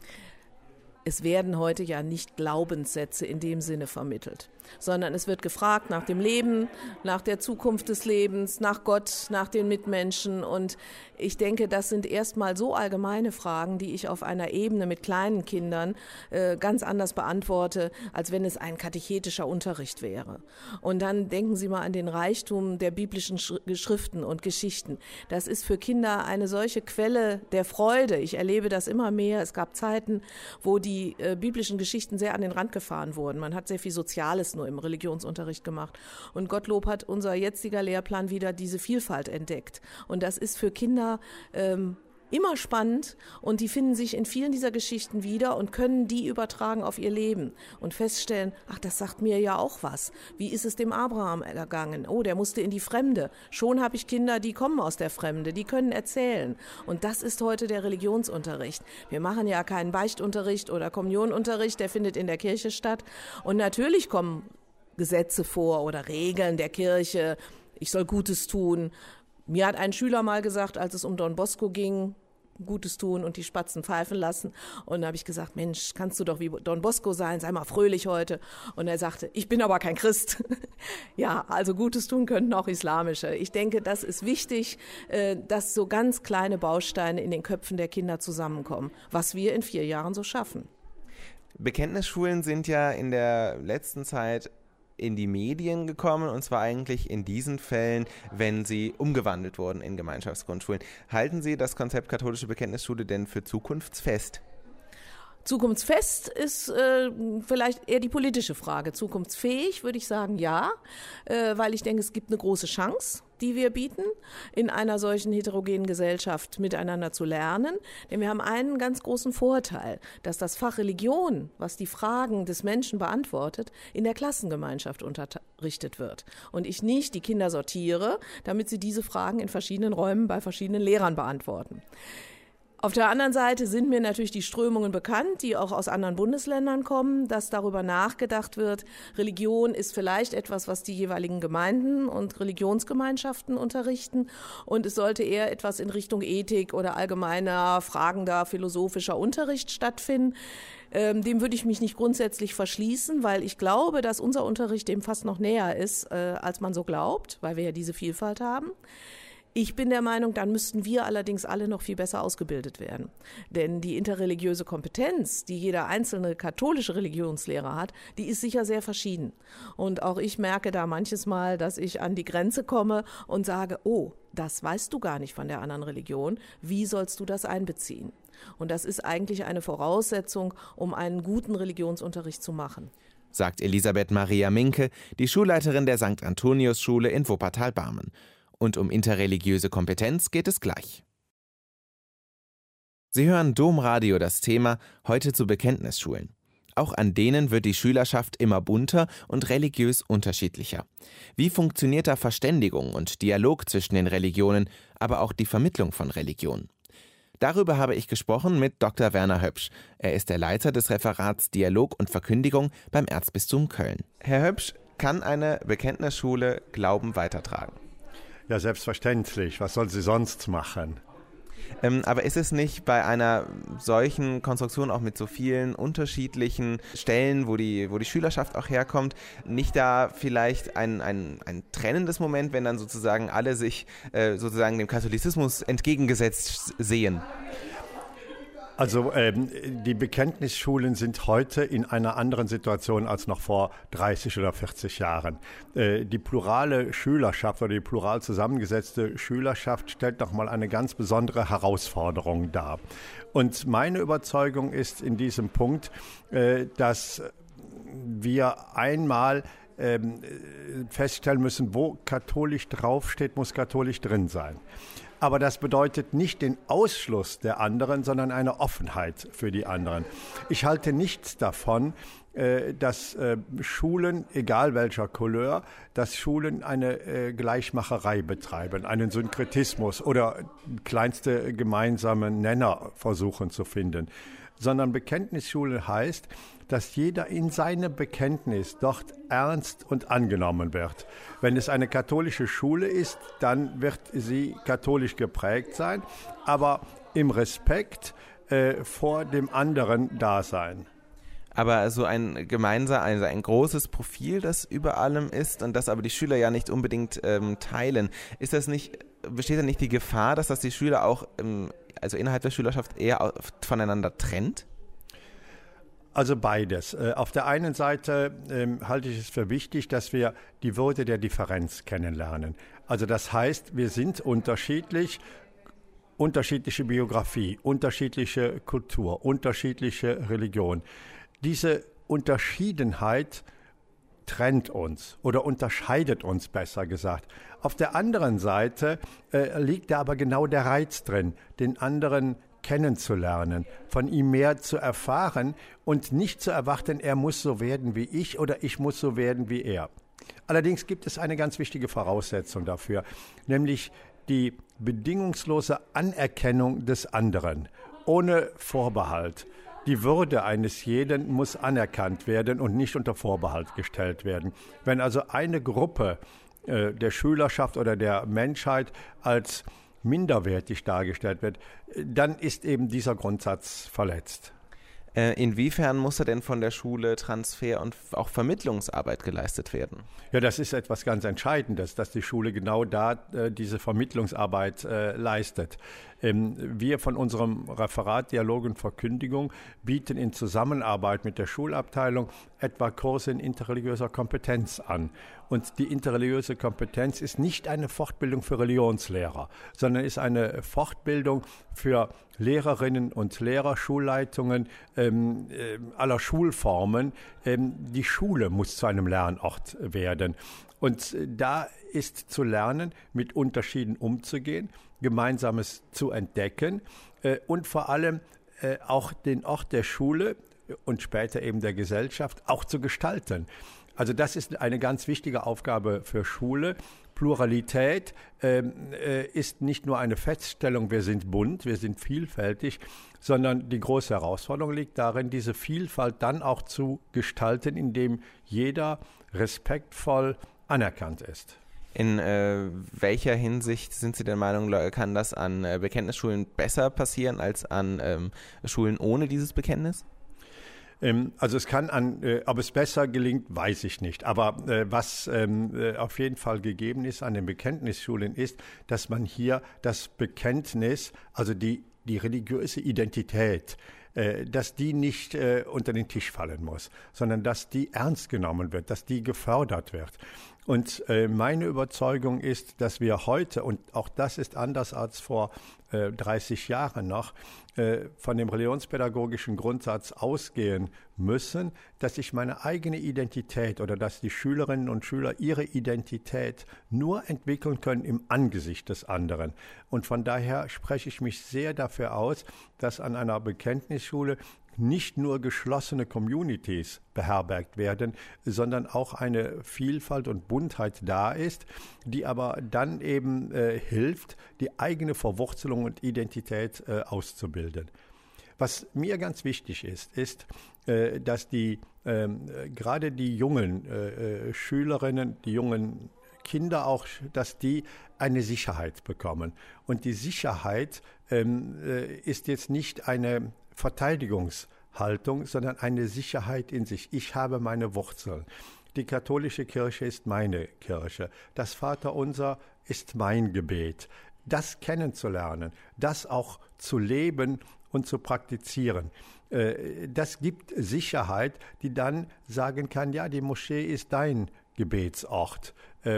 D: Es werden heute ja nicht Glaubenssätze in dem Sinne vermittelt, sondern es wird gefragt nach dem Leben, nach der Zukunft des Lebens, nach Gott, nach den Mitmenschen. Und ich denke, das sind erstmal so allgemeine Fragen, die ich auf einer Ebene mit kleinen Kindern äh, ganz anders beantworte, als wenn es ein katechetischer Unterricht wäre. Und dann denken Sie mal an den Reichtum der biblischen Schriften und Geschichten. Das ist für Kinder eine solche Quelle der Freude. Ich erlebe das immer mehr. Es gab Zeiten, wo die die äh, biblischen Geschichten sehr an den Rand gefahren wurden. Man hat sehr viel Soziales nur im Religionsunterricht gemacht. Und Gottlob hat unser jetziger Lehrplan wieder diese Vielfalt entdeckt. Und das ist für Kinder ähm, immer spannend und die finden sich in vielen dieser Geschichten wieder und können die übertragen auf ihr Leben und feststellen, ach, das sagt mir ja auch was. Wie ist es dem Abraham ergangen? Oh, der musste in die Fremde. Schon habe ich Kinder, die kommen aus der Fremde, die können erzählen. Und das ist heute der Religionsunterricht. Wir machen ja keinen Beichtunterricht oder Kommunionunterricht, der findet in der Kirche statt. Und natürlich kommen Gesetze vor oder Regeln der Kirche. Ich soll Gutes tun. Mir hat ein Schüler mal gesagt, als es um Don Bosco ging, Gutes tun und die Spatzen pfeifen lassen. Und da habe ich gesagt, Mensch, kannst du doch wie Don Bosco sein, sei mal fröhlich heute. Und er sagte, ich bin aber kein Christ. Ja, also Gutes tun könnten auch islamische. Ich denke, das ist wichtig, dass so ganz kleine Bausteine in den Köpfen der Kinder zusammenkommen, was wir in vier Jahren so schaffen.
B: Bekenntnisschulen sind ja in der letzten Zeit in die Medien gekommen, und zwar eigentlich in diesen Fällen, wenn sie umgewandelt wurden in Gemeinschaftsgrundschulen. Halten Sie das Konzept katholische Bekenntnisschule denn für zukunftsfest?
D: Zukunftsfest ist äh, vielleicht eher die politische Frage. Zukunftsfähig würde ich sagen, ja, äh, weil ich denke, es gibt eine große Chance, die wir bieten, in einer solchen heterogenen Gesellschaft miteinander zu lernen. Denn wir haben einen ganz großen Vorteil, dass das Fach Religion, was die Fragen des Menschen beantwortet, in der Klassengemeinschaft unterrichtet wird. Und ich nicht die Kinder sortiere, damit sie diese Fragen in verschiedenen Räumen bei verschiedenen Lehrern beantworten. Auf der anderen Seite sind mir natürlich die Strömungen bekannt, die auch aus anderen Bundesländern kommen, dass darüber nachgedacht wird, Religion ist vielleicht etwas, was die jeweiligen Gemeinden und Religionsgemeinschaften unterrichten, und es sollte eher etwas in Richtung Ethik oder allgemeiner, fragender, philosophischer Unterricht stattfinden. Ähm, dem würde ich mich nicht grundsätzlich verschließen, weil ich glaube, dass unser Unterricht dem fast noch näher ist, äh, als man so glaubt, weil wir ja diese Vielfalt haben. Ich bin der Meinung, dann müssten wir allerdings alle noch viel besser ausgebildet werden. Denn die interreligiöse Kompetenz, die jeder einzelne katholische Religionslehrer hat, die ist sicher sehr verschieden. Und auch ich merke da manches Mal, dass ich an die Grenze komme und sage, oh, das weißt du gar nicht von der anderen Religion. Wie sollst du das einbeziehen? Und das ist eigentlich eine Voraussetzung, um einen guten Religionsunterricht zu machen.
B: Sagt Elisabeth Maria Minke, die Schulleiterin der Sankt Antonius Schule in Wuppertal-Barmen. Und um interreligiöse Kompetenz geht es gleich. Sie hören Domradio das Thema, heute zu Bekenntnisschulen. Auch an denen wird die Schülerschaft immer bunter und religiös unterschiedlicher. Wie funktioniert da Verständigung und Dialog zwischen den Religionen, aber auch die Vermittlung von Religion? Darüber habe ich gesprochen mit Doktor Werner Höpsch. Er ist der Leiter des Referats Dialog und Verkündigung beim Erzbistum Köln. Herr Höpsch, kann eine Bekenntnisschule Glauben weitertragen?
E: Ja, selbstverständlich. Was soll sie sonst machen?
B: Ähm, aber ist es nicht bei einer solchen Konstruktion auch mit so vielen unterschiedlichen Stellen, wo die, wo die Schülerschaft auch herkommt, nicht da vielleicht ein, ein, ein trennendes Moment, wenn dann sozusagen alle sich äh, sozusagen dem Katholizismus entgegengesetzt sehen?
E: Also ähm, die Bekenntnisschulen sind heute in einer anderen Situation als noch vor dreißig oder vierzig Jahren. Äh, die plurale Schülerschaft oder die plural zusammengesetzte Schülerschaft stellt nochmal eine ganz besondere Herausforderung dar. Und meine Überzeugung ist in diesem Punkt, äh, dass wir einmal ähm, feststellen müssen, wo katholisch draufsteht, muss katholisch drin sein. Aber das bedeutet nicht den Ausschluss der anderen, sondern eine Offenheit für die anderen. Ich halte nichts davon, dass Schulen, egal welcher Couleur, dass Schulen eine Gleichmacherei betreiben, einen Synkretismus oder kleinste gemeinsame Nenner versuchen zu finden. Sondern Bekenntnisschule heißt, dass jeder in seinem Bekenntnis dort ernst und angenommen wird. Wenn es eine katholische Schule ist, dann wird sie katholisch geprägt sein, aber im Respekt äh, vor dem anderen da sein.
B: Aber so ein gemeinsames, also ein großes Profil, das über allem ist und das aber die Schüler ja nicht unbedingt ähm, teilen, ist das nicht, besteht da nicht die Gefahr, dass das die Schüler auch, ähm, also innerhalb der Schülerschaft eher voneinander trennt?
E: Also beides. Auf der einen Seite ähm, halte ich es für wichtig, dass wir die Würde der Differenz kennenlernen. Also das heißt, wir sind unterschiedlich, unterschiedliche Biografie, unterschiedliche Kultur, unterschiedliche Religion. Diese Unterschiedenheit trennt uns oder unterscheidet uns, besser gesagt. Auf der anderen Seite äh, liegt da aber genau der Reiz drin, den anderen kennenzulernen, von ihm mehr zu erfahren und nicht zu erwarten, er muss so werden wie ich oder ich muss so werden wie er. Allerdings gibt es eine ganz wichtige Voraussetzung dafür, nämlich die bedingungslose Anerkennung des anderen, ohne Vorbehalt. Die Würde eines jeden muss anerkannt werden und nicht unter Vorbehalt gestellt werden. Wenn also eine Gruppe äh, der Schülerschaft oder der Menschheit als minderwertig dargestellt wird, dann ist eben dieser Grundsatz verletzt.
B: Äh, inwiefern muss da denn von der Schule Transfer- und auch Vermittlungsarbeit geleistet werden?
E: Ja, das ist etwas ganz Entscheidendes, dass die Schule genau da äh, diese Vermittlungsarbeit äh, leistet. Ähm, wir von unserem Referat Dialog und Verkündigung bieten in Zusammenarbeit mit der Schulabteilung etwa Kurse in interreligiöser Kompetenz an. Und die interreligiöse Kompetenz ist nicht eine Fortbildung für Religionslehrer, sondern ist eine Fortbildung für Lehrerinnen und Lehrer, Schulleitungen ähm, äh, aller Schulformen. Ähm, die Schule muss zu einem Lernort werden. Und äh, da ist zu lernen, mit Unterschieden umzugehen, Gemeinsames zu entdecken äh, und vor allem äh, auch den Ort der Schule und später eben der Gesellschaft auch zu gestalten. Also das ist eine ganz wichtige Aufgabe für Schule. Pluralität ähm, äh, ist nicht nur eine Feststellung, wir sind bunt, wir sind vielfältig, sondern die große Herausforderung liegt darin, diese Vielfalt dann auch zu gestalten, indem jeder respektvoll anerkannt ist.
B: In äh, welcher Hinsicht sind Sie der Meinung, kann das an äh, Bekenntnisschulen besser passieren als an ähm, Schulen ohne dieses Bekenntnis?
E: Also es kann an, äh, ob es besser gelingt, weiß ich nicht. Aber äh, was ähm, äh, auf jeden Fall gegeben ist an den Bekenntnisschulen ist, dass man hier das Bekenntnis, also die, die religiöse Identität, äh, dass die nicht äh, unter den Tisch fallen muss, sondern dass die ernst genommen wird, dass die gefördert wird. Und äh, meine Überzeugung ist, dass wir heute, und auch das ist anders als vor äh, dreißig Jahren noch, äh, von dem religionspädagogischen Grundsatz ausgehen müssen, dass ich meine eigene Identität oder dass die Schülerinnen und Schüler ihre Identität nur entwickeln können im Angesicht des anderen. Und von daher spreche ich mich sehr dafür aus, dass an einer Bekenntnisschule nicht nur geschlossene Communities beherbergt werden, sondern auch eine Vielfalt und Buntheit da ist, die aber dann eben äh, hilft, die eigene Verwurzelung und Identität äh, auszubilden. Was mir ganz wichtig ist, ist, äh, dass die äh, gerade die jungen äh, Schülerinnen, die jungen Kinder auch, dass die eine Sicherheit bekommen. Und die Sicherheit ähm, ist jetzt nicht eine Verteidigungshaltung, sondern eine Sicherheit in sich. Ich habe meine Wurzeln. Die katholische Kirche ist meine Kirche. Das Vaterunser ist mein Gebet. Das kennenzulernen, das auch zu leben und zu praktizieren. Das gibt Sicherheit, die dann sagen kann, ja, die Moschee ist dein Gebetsort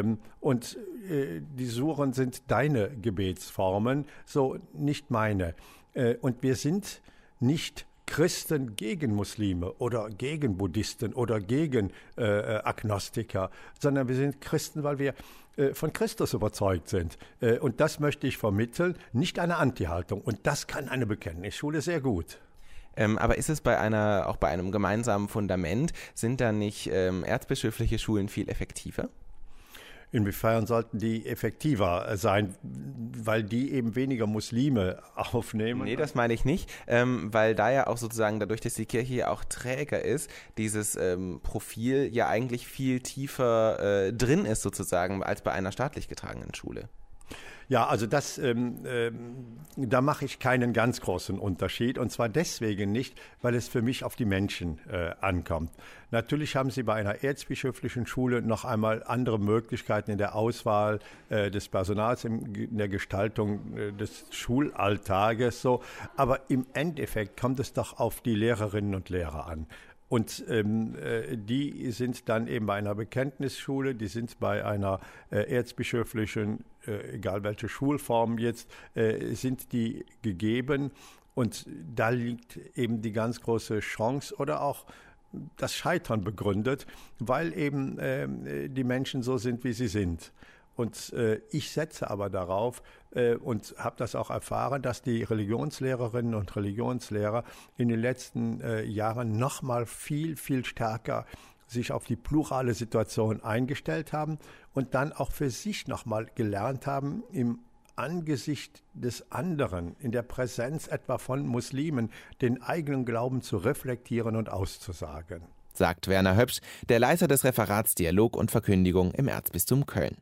E: und die Suren sind deine Gebetsformen, so nicht meine. Und wir sind nicht Christen gegen Muslime oder gegen Buddhisten oder gegen äh, Agnostiker, sondern wir sind Christen, weil wir äh, von Christus überzeugt sind. Äh, und das möchte ich vermitteln, nicht eine Anti-Haltung. Und das kann eine Bekenntnisschule sehr gut.
B: Ähm, aber ist es bei einer, auch bei einem gemeinsamen Fundament, sind da nicht ähm, erzbischöfliche Schulen viel effektiver?
E: Inwiefern sollten die effektiver sein, weil die eben weniger Muslime aufnehmen?
B: Nee, das meine ich nicht, ähm, weil da ja auch sozusagen dadurch, dass die Kirche ja auch Träger ist, dieses ähm, Profil ja eigentlich viel tiefer äh, drin ist sozusagen als bei einer staatlich getragenen Schule.
E: Ja, also das, ähm, ähm, da mache ich keinen ganz großen Unterschied und zwar deswegen nicht, weil es für mich auf die Menschen äh, ankommt. Natürlich haben Sie bei einer erzbischöflichen Schule noch einmal andere Möglichkeiten in der Auswahl äh, des Personals, in, in der Gestaltung äh, des Schulalltages, so. Aber im Endeffekt kommt es doch auf die Lehrerinnen und Lehrer an. Und ähm, äh, die sind dann eben bei einer Bekenntnisschule, die sind bei einer äh, erzbischöflichen, äh, egal welche Schulform jetzt, äh, sind die gegeben. Und da liegt eben die ganz große Chance oder auch das Scheitern begründet, weil eben äh, die Menschen so sind, wie sie sind. Und äh, ich setze aber darauf äh, und habe das auch erfahren, dass die Religionslehrerinnen und Religionslehrer in den letzten äh, Jahren noch mal viel, viel stärker sich auf die plurale Situation eingestellt haben und dann auch für sich noch mal gelernt haben, im Angesicht des anderen, in der Präsenz etwa von Muslimen, den eigenen Glauben zu reflektieren und auszusagen.
B: Sagt Werner Höpsch, der Leiter des Referats Dialog und Verkündigung im Erzbistum Köln.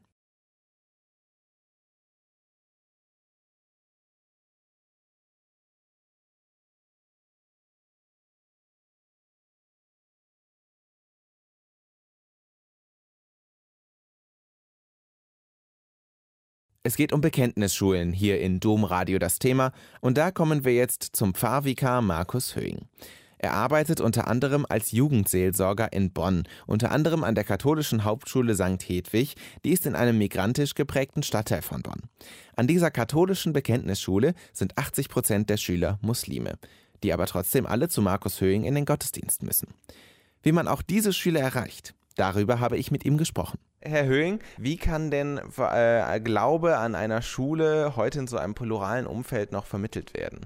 B: Es geht um Bekenntnisschulen hier in Domradio das Thema und da kommen wir jetzt zum Pfarrvikar Markus Höing. Er arbeitet unter anderem als Jugendseelsorger in Bonn, unter anderem an der katholischen Hauptschule Sankt Hedwig, die ist in einem migrantisch geprägten Stadtteil von Bonn. An dieser katholischen Bekenntnisschule sind achtzig Prozent der Schüler Muslime, die aber trotzdem alle zu Markus Höing in den Gottesdienst müssen. Wie man auch diese Schüler erreicht, darüber habe ich mit ihm gesprochen. Herr Höing, wie kann denn äh, Glaube an einer Schule heute in so einem pluralen Umfeld noch vermittelt werden?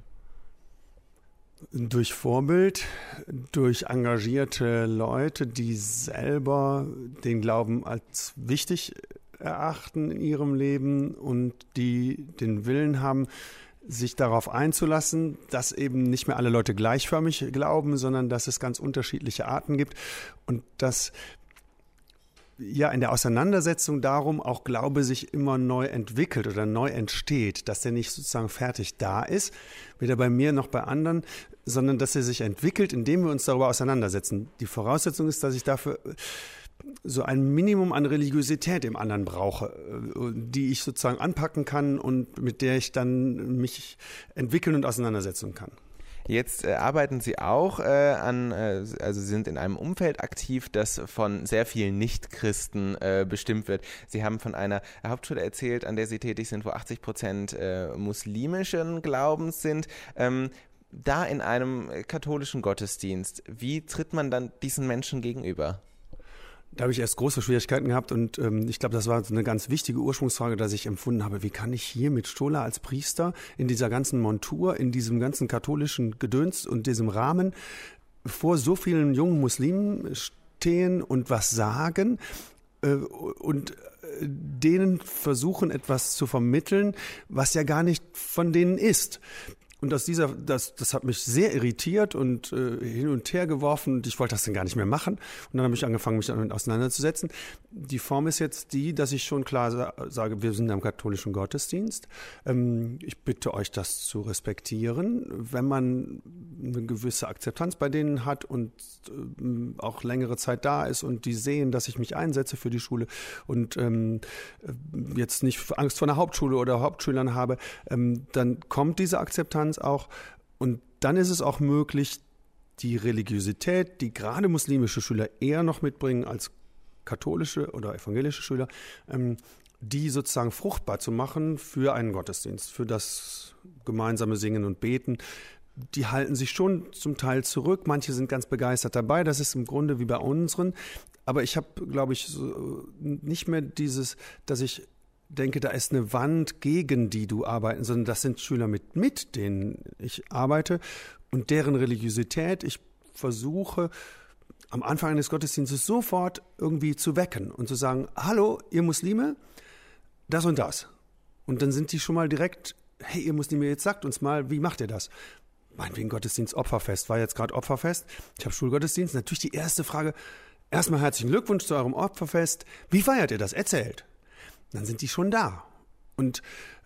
F: Durch Vorbild, durch engagierte Leute, die selber den Glauben als wichtig erachten in ihrem Leben und die den Willen haben, sich darauf einzulassen, dass eben nicht mehr alle Leute gleichförmig glauben, sondern dass es ganz unterschiedliche Arten gibt und dass ja in der Auseinandersetzung darum auch Glaube sich immer neu entwickelt oder neu entsteht, dass der nicht sozusagen fertig da ist, weder bei mir noch bei anderen, sondern dass er sich entwickelt, indem wir uns darüber auseinandersetzen. Die Voraussetzung ist, dass ich dafür so ein Minimum an Religiosität im anderen brauche, die ich sozusagen anpacken kann und mit der ich dann mich entwickeln und auseinandersetzen kann.
B: Jetzt äh, arbeiten Sie auch äh, an, äh, also Sie sind in einem Umfeld aktiv, das von sehr vielen Nichtchristen äh, bestimmt wird. Sie haben von einer Hauptschule erzählt, an der Sie tätig sind, wo achtzig Prozent äh, muslimischen Glaubens sind. Ähm, da in einem katholischen Gottesdienst, wie tritt man dann diesen Menschen gegenüber?
F: Da habe ich erst große Schwierigkeiten gehabt und ähm, ich glaube, das war so eine ganz wichtige Ursprungsfrage, dass ich empfunden habe, wie kann ich hier mit Stola als Priester in dieser ganzen Montur, in diesem ganzen katholischen Gedöns und diesem Rahmen vor so vielen jungen Muslimen stehen und was sagen äh, und äh, denen versuchen, etwas zu vermitteln, was ja gar nicht von denen ist. Und aus dieser, das, das hat mich sehr irritiert und äh, hin und her geworfen und ich wollte das dann gar nicht mehr machen. Und dann habe ich angefangen, mich damit auseinanderzusetzen. Die Form ist jetzt die, dass ich schon klar sa- sage, wir sind am katholischen Gottesdienst. Ähm, ich bitte euch, das zu respektieren. Wenn man eine gewisse Akzeptanz bei denen hat und äh, auch längere Zeit da ist und die sehen, dass ich mich einsetze für die Schule und ähm, jetzt nicht Angst vor einer Hauptschule oder Hauptschülern habe, ähm, dann kommt diese Akzeptanz auch. Und dann ist es auch möglich, die Religiosität, die gerade muslimische Schüler eher noch mitbringen als katholische oder evangelische Schüler, ähm, die sozusagen fruchtbar zu machen für einen Gottesdienst, für das gemeinsame Singen und Beten. Die halten sich schon zum Teil zurück. Manche sind ganz begeistert dabei. Das ist im Grunde wie bei unseren. Aber ich habe, glaube ich, so nicht mehr dieses, dass ich denke, da ist eine Wand, gegen die du arbeiten, sondern das sind Schüler, mit, mit denen ich arbeite und deren Religiosität ich versuche, am Anfang eines Gottesdienstes sofort irgendwie zu wecken und zu sagen, hallo, ihr Muslime, das und das. Und dann sind die schon mal direkt, hey, ihr Muslime, jetzt sagt uns mal, wie macht ihr das? Meinetwegen Gottesdienst, Opferfest, war jetzt gerade Opferfest, ich habe Schulgottesdienst, natürlich die erste Frage, erstmal herzlichen Glückwunsch zu eurem Opferfest, wie feiert ihr das? Erzählt. Dann sind die schon da. Und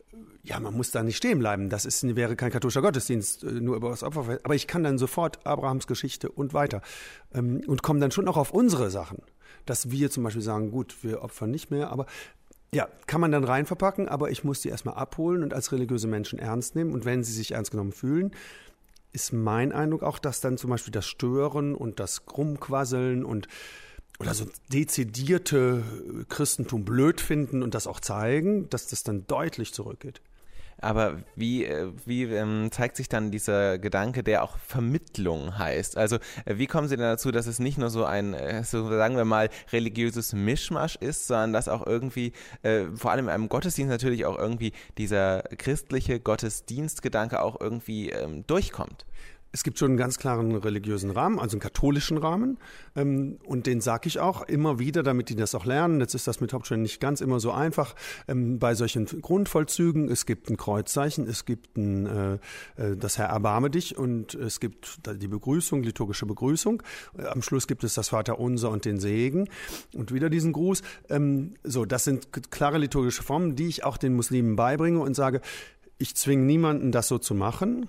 F: ja, man muss da nicht stehen bleiben. Das ist, wäre kein katholischer Gottesdienst, nur über das Opferfest. Aber ich kann dann sofort Abrahams Geschichte und weiter. Ähm, und komme dann schon auch auf unsere Sachen. Dass wir zum Beispiel sagen, gut, wir opfern nicht mehr. Aber ja, kann man dann rein verpacken. Aber ich muss die erstmal abholen und als religiöse Menschen ernst nehmen. Und wenn sie sich ernst genommen fühlen, ist mein Eindruck auch, dass dann zum Beispiel das Stören und das Rumquasseln und oder so dezidierte Christentum blöd finden und das auch zeigen, dass das dann deutlich zurückgeht.
B: Aber wie, wie ähm, zeigt sich dann dieser Gedanke, der auch Vermittlung heißt? Also äh, wie kommen Sie denn dazu, dass es nicht nur so ein, äh, so sagen wir mal, religiöses Mischmasch ist, sondern dass auch irgendwie, äh, vor allem in einem Gottesdienst natürlich auch irgendwie dieser christliche Gottesdienstgedanke auch irgendwie ähm, durchkommt?
F: Es gibt schon einen ganz klaren religiösen Rahmen, also einen katholischen Rahmen. Ähm, und den sage ich auch immer wieder, damit die das auch lernen. Jetzt ist das mit Hauptschulen nicht ganz immer so einfach. Ähm, bei solchen Grundvollzügen, es gibt ein Kreuzzeichen, es gibt ein, äh, das Herr erbarme dich und es gibt die Begrüßung, liturgische Begrüßung. Am Schluss gibt es das Vaterunser und den Segen und wieder diesen Gruß. Ähm, so, das sind klare liturgische Formen, die ich auch den Muslimen beibringe und sage, ich zwinge niemanden, das so zu machen.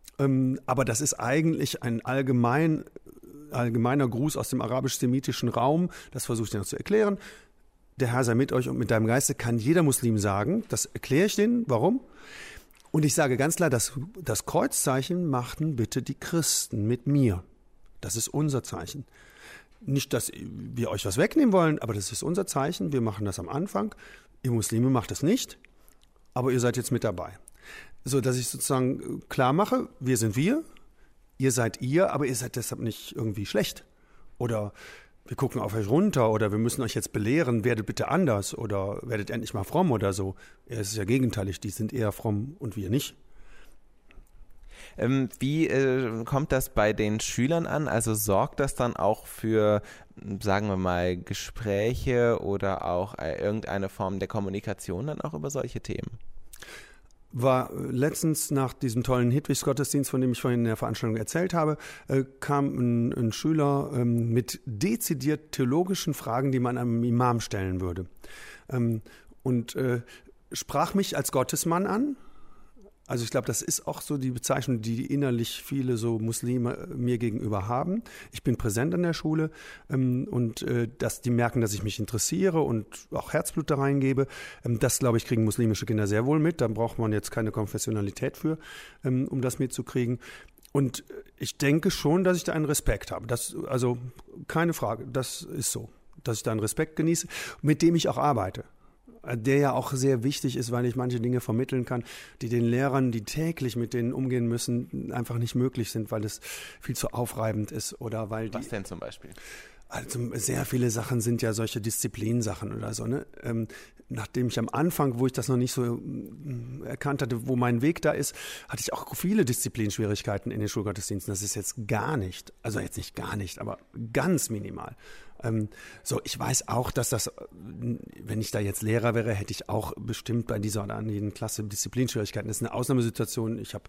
F: Aber das ist eigentlich ein allgemein, allgemeiner Gruß aus dem arabisch-semitischen Raum. Das versuche ich dir noch zu erklären. Der Herr sei mit euch und mit deinem Geiste, kann jeder Muslim sagen. Das erkläre ich denen. Warum? Und ich sage ganz klar, das, das Kreuzzeichen machten bitte die Christen mit mir. Das ist unser Zeichen. Nicht, dass wir euch was wegnehmen wollen, aber das ist unser Zeichen. Wir machen das am Anfang. Ihr Muslime macht es nicht, aber ihr seid jetzt mit dabei. So, dass ich sozusagen klar mache, wir sind wir, ihr seid ihr, aber ihr seid deshalb nicht irgendwie schlecht. Oder wir gucken auf euch runter oder wir müssen euch jetzt belehren, werdet bitte anders oder werdet endlich mal fromm oder so. Es ist ja gegenteilig, die sind eher fromm und wir nicht.
B: Ähm, wie äh, kommt das bei den Schülern an? Also sorgt das dann auch für, sagen wir mal, Gespräche oder auch äh, irgendeine Form der Kommunikation dann auch über solche Themen?
F: War letztens nach diesem tollen Hedwigs-Gottesdienst, von dem ich vorhin in der Veranstaltung erzählt habe, äh, kam ein, ein Schüler ähm, mit dezidiert theologischen Fragen, die man einem Imam stellen würde. Ähm, und äh, sprach mich als Gottesmann an. Also ich glaube, das ist auch so die Bezeichnung, die innerlich viele so Muslime mir gegenüber haben. Ich bin präsent an der Schule ähm, und äh, dass die merken, dass ich mich interessiere und auch Herzblut da reingebe. Ähm, das, glaube ich, kriegen muslimische Kinder sehr wohl mit. Da braucht man jetzt keine Konfessionalität für, ähm, um das mitzukriegen. Und ich denke schon, dass ich da einen Respekt habe. Das, also keine Frage, das ist so, dass ich da einen Respekt genieße, mit dem ich auch arbeite. Der ja auch sehr wichtig ist, weil ich manche Dinge vermitteln kann, die den Lehrern, die täglich mit denen umgehen müssen, einfach nicht möglich sind, weil es viel zu aufreibend ist oder weil die...
B: Was denn zum Beispiel?
F: Also sehr viele Sachen sind ja solche Disziplinsachen oder so, ne? Ähm, nachdem ich am Anfang, wo ich das noch nicht so äh, erkannt hatte, wo mein Weg da ist, hatte ich auch viele Disziplinschwierigkeiten in den Schulgottesdiensten. Das ist jetzt gar nicht, also jetzt nicht gar nicht, aber ganz minimal. Ähm, so, ich weiß auch, dass das, wenn ich da jetzt Lehrer wäre, hätte ich auch bestimmt bei dieser oder anderen Klasse Disziplinschwierigkeiten. Das ist eine Ausnahmesituation. Ich habe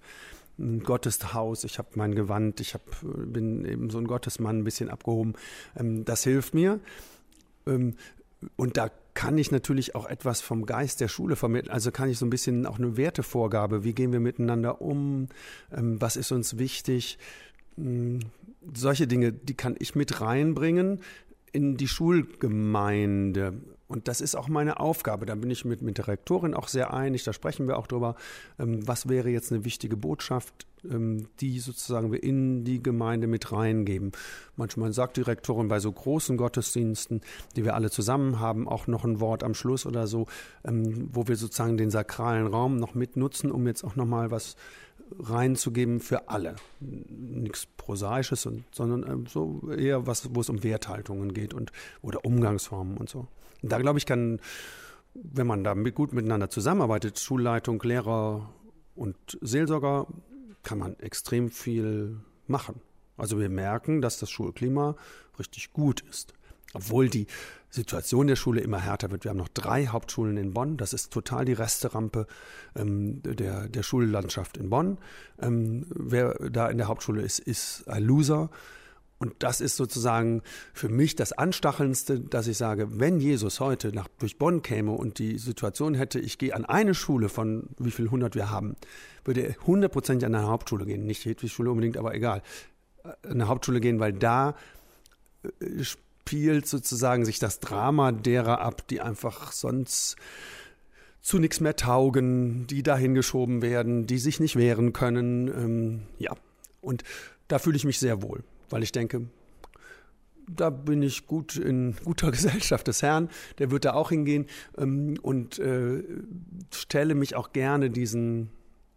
F: ein Gotteshaus, ich habe mein Gewand, ich hab, bin eben so ein Gottesmann, ein bisschen abgehoben. Ähm, das hilft mir. Ähm, und da kann ich natürlich auch etwas vom Geist der Schule vermitteln. Also kann ich so ein bisschen auch eine Wertevorgabe, wie gehen wir miteinander um, ähm, was ist uns wichtig. Ähm, solche Dinge, die kann ich mit reinbringen in die Schulgemeinde. Und das ist auch meine Aufgabe. Da bin ich mit, mit der Rektorin auch sehr einig. Da sprechen wir auch drüber, ähm, was wäre jetzt eine wichtige Botschaft, ähm, die sozusagen wir in die Gemeinde mit reingeben. Manchmal sagt die Rektorin bei so großen Gottesdiensten, die wir alle zusammen haben, auch noch ein Wort am Schluss oder so, ähm, wo wir sozusagen den sakralen Raum noch mitnutzen, um jetzt auch nochmal was reinzugeben für alle. Nichts Prosaisches, und, sondern ähm, so eher was, wo es um Werthaltungen geht und oder Umgangsformen und so. Und da glaube ich, kann, wenn man da mit, gut miteinander zusammenarbeitet, Schulleitung, Lehrer und Seelsorger, kann man extrem viel machen. Also wir merken, dass das Schulklima richtig gut ist. Obwohl die Situation der Schule immer härter wird. Wir haben noch drei Hauptschulen in Bonn. Das ist total die Resterampe ähm, der, der Schullandschaft in Bonn. Ähm, wer da in der Hauptschule ist, ist ein Loser. Und das ist sozusagen für mich das Anstachelndste, dass ich sage, wenn Jesus heute nach, durch Bonn käme und die Situation hätte, ich gehe an eine Schule von wie viel hundert wir haben, würde er hundertprozentig an eine Hauptschule gehen. Nicht Hedwig-Schule unbedingt, aber egal. An eine Hauptschule gehen, weil da äh, spielt sozusagen sich das Drama derer ab, die einfach sonst zu nichts mehr taugen, die dahin geschoben werden, die sich nicht wehren können. Ähm, ja, und da fühle ich mich sehr wohl, weil ich denke, da bin ich gut in guter Gesellschaft des Herrn, der wird da auch hingehen ähm, und äh, stelle mich auch gerne diesen,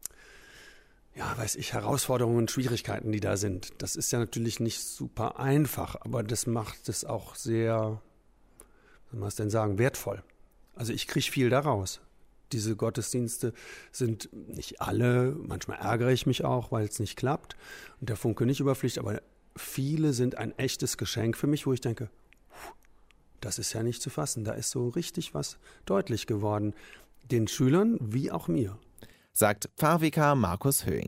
F: ja, weiß ich, Herausforderungen und Schwierigkeiten, die da sind. Das ist ja natürlich nicht super einfach, aber das macht es auch sehr, wie soll man es denn sagen, wertvoll. Also ich kriege viel daraus. Diese Gottesdienste sind nicht alle, manchmal ärgere ich mich auch, weil es nicht klappt und der Funke nicht überfliegt, aber viele sind ein echtes Geschenk für mich, wo ich denke, das ist ja nicht zu fassen. Da ist so richtig was deutlich geworden, den Schülern wie auch mir.
B: Sagt Pfarrvikar Markus Höhing.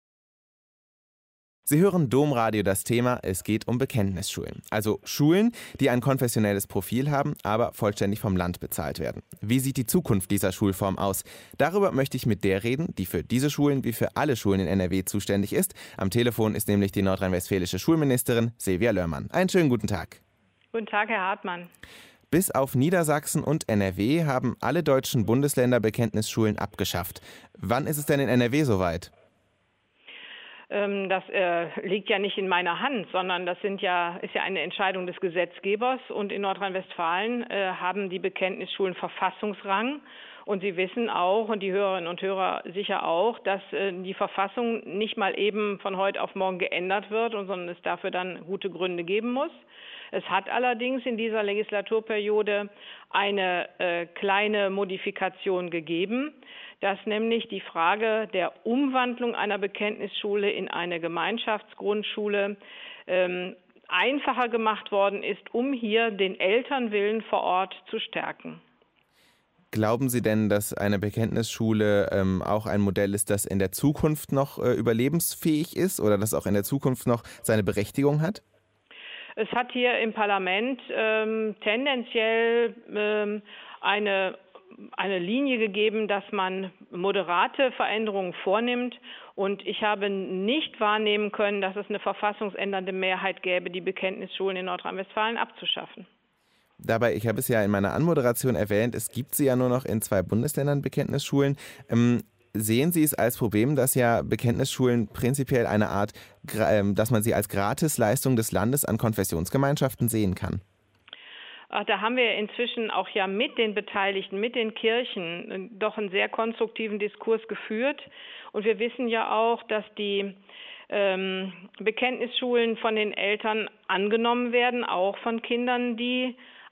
B: Sie hören Domradio das Thema, es geht um Bekenntnisschulen. Also Schulen, die ein konfessionelles Profil haben, aber vollständig vom Land bezahlt werden. Wie sieht die Zukunft dieser Schulform aus? Darüber möchte ich mit der reden, die für diese Schulen wie für alle Schulen in N R W zuständig ist. Am Telefon ist nämlich die nordrhein-westfälische Schulministerin Silvia Löhrmann. Einen schönen guten Tag.
G: Guten Tag, Herr Hartmann.
B: Bis auf Niedersachsen und N R W haben alle deutschen Bundesländer Bekenntnisschulen abgeschafft. Wann ist es denn in N R W soweit?
G: Das äh, liegt ja nicht in meiner Hand, sondern das sind ja, ist ja eine Entscheidung des Gesetzgebers. Und in Nordrhein-Westfalen äh, haben die Bekenntnisschulen Verfassungsrang. Und Sie wissen auch, und die Hörerinnen und Hörer sicher auch, dass äh, die Verfassung nicht mal eben von heute auf morgen geändert wird, und, sondern es dafür dann gute Gründe geben muss. Es hat allerdings in dieser Legislaturperiode eine äh, kleine Modifikation gegeben, dass nämlich die Frage der Umwandlung einer Bekenntnisschule in eine Gemeinschaftsgrundschule ähm, einfacher gemacht worden ist, um hier den Elternwillen vor Ort zu stärken.
B: Glauben Sie denn, dass eine Bekenntnisschule ähm, auch ein Modell ist, das in der Zukunft noch äh, überlebensfähig ist oder das auch in der Zukunft noch seine Berechtigung hat?
G: Es hat hier im Parlament ähm, tendenziell ähm, eine eine Linie gegeben, dass man moderate Veränderungen vornimmt. Und ich habe nicht wahrnehmen können, dass es eine verfassungsändernde Mehrheit gäbe, die Bekenntnisschulen in Nordrhein-Westfalen abzuschaffen.
B: Dabei, ich habe es ja in meiner Anmoderation erwähnt, es gibt sie ja nur noch in zwei Bundesländern Bekenntnisschulen. Ähm, sehen Sie es als Problem, dass ja Bekenntnisschulen prinzipiell eine Art, dass man sie als Gratisleistung des Landes an Konfessionsgemeinschaften sehen kann?
G: Da haben wir inzwischen auch ja mit den Beteiligten, mit den Kirchen doch einen sehr konstruktiven Diskurs geführt. Und wir wissen ja auch, dass die ähm, Bekenntnisschulen von den Eltern angenommen werden, auch von Kindern, die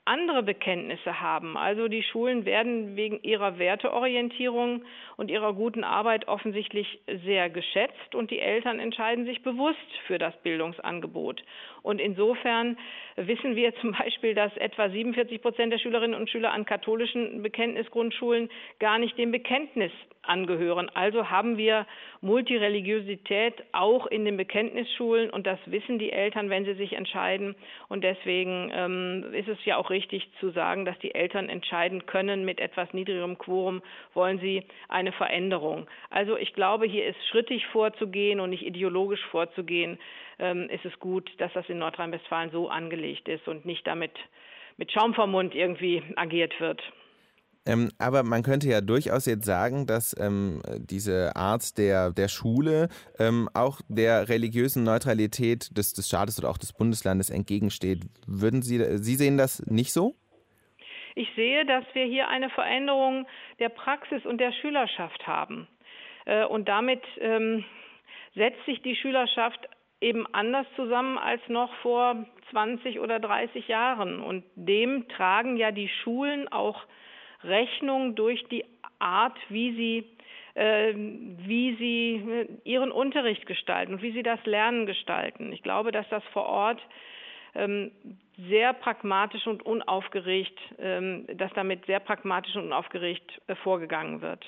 G: andere Bekenntnisse haben. Also die Schulen werden wegen ihrer Werteorientierung und ihrer guten Arbeit offensichtlich sehr geschätzt und die Eltern entscheiden sich bewusst für das Bildungsangebot. Und insofern wissen wir zum Beispiel, dass etwa siebenundvierzig Prozent der Schülerinnen und Schüler an katholischen Bekenntnisgrundschulen gar nicht dem Bekenntnis angehören. Also haben wir Multireligiosität auch in den Bekenntnisschulen und das wissen die Eltern, wenn sie sich entscheiden. Und deswegen ähm, ist es ja auch richtig zu sagen, dass die Eltern entscheiden können, mit etwas niedrigerem Quorum wollen sie eine Veränderung. Also ich glaube, hier ist schrittig vorzugehen und nicht ideologisch vorzugehen. Ähm, ist es gut, dass das in Nordrhein-Westfalen so angelegt ist und nicht damit mit Schaum vom Mund irgendwie agiert wird.
B: Ähm, aber man könnte ja durchaus jetzt sagen, dass ähm, diese Art der, der Schule ähm, auch der religiösen Neutralität des, des Staates oder auch des Bundeslandes entgegensteht. Würden Sie, Sie sehen das nicht so?
G: Ich sehe, dass wir hier eine Veränderung der Praxis und der Schülerschaft haben. Äh, und damit ähm, setzt sich die Schülerschaft eben anders zusammen als noch vor zwanzig oder dreißig Jahren. Und dem tragen ja die Schulen auch Rechnung durch die Art, wie sie, äh, wie sie ihren Unterricht gestalten und wie sie das Lernen gestalten. Ich glaube, dass das vor Ort ähm, sehr pragmatisch und unaufgeregt, ähm, dass damit sehr pragmatisch und unaufgeregt äh, vorgegangen wird.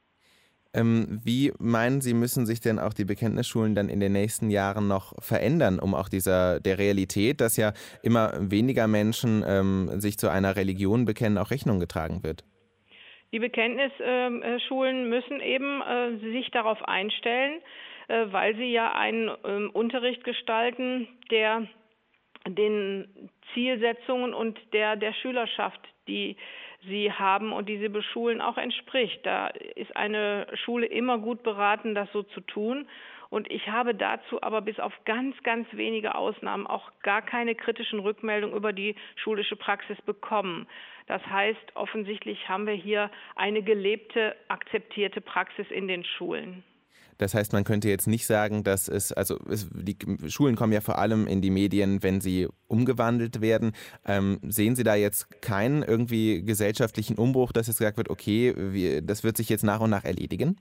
B: Ähm, wie meinen Sie, müssen sich denn auch die Bekenntnisschulen dann in den nächsten Jahren noch verändern, um auch dieser der Realität, dass ja immer weniger Menschen ähm, sich zu einer Religion bekennen, auch Rechnung getragen wird?
G: Die Bekenntnisschulen müssen eben äh, sich darauf einstellen, äh, weil sie ja einen äh, Unterricht gestalten, der den Zielsetzungen und der der Schülerschaft, die sie haben und die sie beschulen, auch entspricht. Da ist eine Schule immer gut beraten, das so zu tun. Und ich habe dazu aber bis auf ganz, ganz wenige Ausnahmen auch gar keine kritischen Rückmeldungen über die schulische Praxis bekommen. Das heißt, offensichtlich haben wir hier eine gelebte, akzeptierte Praxis in den Schulen.
B: Das heißt, man könnte jetzt nicht sagen, dass es, also es, die Schulen kommen ja vor allem in die Medien, wenn sie umgewandelt werden. Ähm, sehen Sie da jetzt keinen irgendwie gesellschaftlichen Umbruch, dass jetzt gesagt wird, okay, wir, das wird sich jetzt nach und nach erledigen?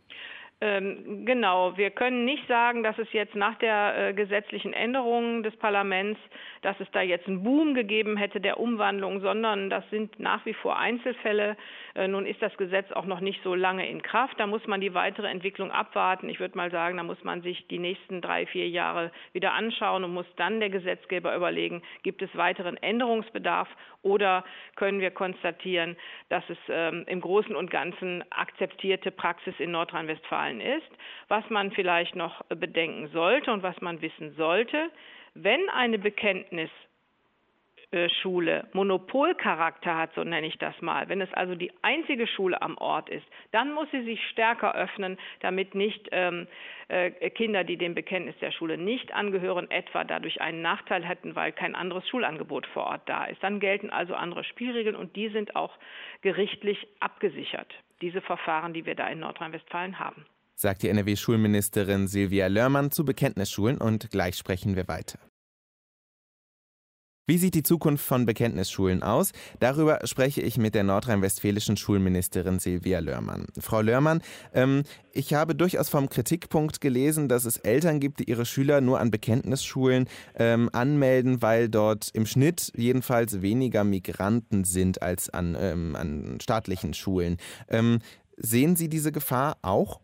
G: Ähm, genau, wir können nicht sagen, dass es jetzt nach der äh, gesetzlichen Änderung des Parlaments, dass es da jetzt einen Boom gegeben hätte der Umwandlung, sondern das sind nach wie vor Einzelfälle. Äh, nun ist das Gesetz auch noch nicht so lange in Kraft, da muss man die weitere Entwicklung abwarten. Ich würde mal sagen, da muss man sich die nächsten drei, vier Jahre wieder anschauen und muss dann der Gesetzgeber überlegen, gibt es weiteren Änderungsbedarf oder können wir konstatieren, dass es ähm, im Großen und Ganzen akzeptierte Praxis in Nordrhein-Westfalen ist. Was man vielleicht noch bedenken sollte und was man wissen sollte, wenn eine Bekenntnisschule Monopolcharakter hat, so nenne ich das mal, wenn es also die einzige Schule am Ort ist, dann muss sie sich stärker öffnen, damit nicht ähm, äh, Kinder, die dem Bekenntnis der Schule nicht angehören, etwa dadurch einen Nachteil hätten, weil kein anderes Schulangebot vor Ort da ist. Dann gelten also andere Spielregeln und die sind auch gerichtlich abgesichert, diese Verfahren, die wir da in Nordrhein-Westfalen haben.
B: Sagt die N R W-Schulministerin Silvia Lörmann zu Bekenntnisschulen und gleich sprechen wir weiter. Wie sieht die Zukunft von Bekenntnisschulen aus? Darüber spreche ich mit der nordrhein-westfälischen Schulministerin Silvia Lörmann. Frau Lörmann, ähm, ich habe durchaus vom Kritikpunkt gelesen, dass es Eltern gibt, die ihre Schüler nur an Bekenntnisschulen ähm, anmelden, weil dort im Schnitt jedenfalls weniger Migranten sind als an, ähm, an staatlichen Schulen. Ähm, sehen Sie diese Gefahr auch?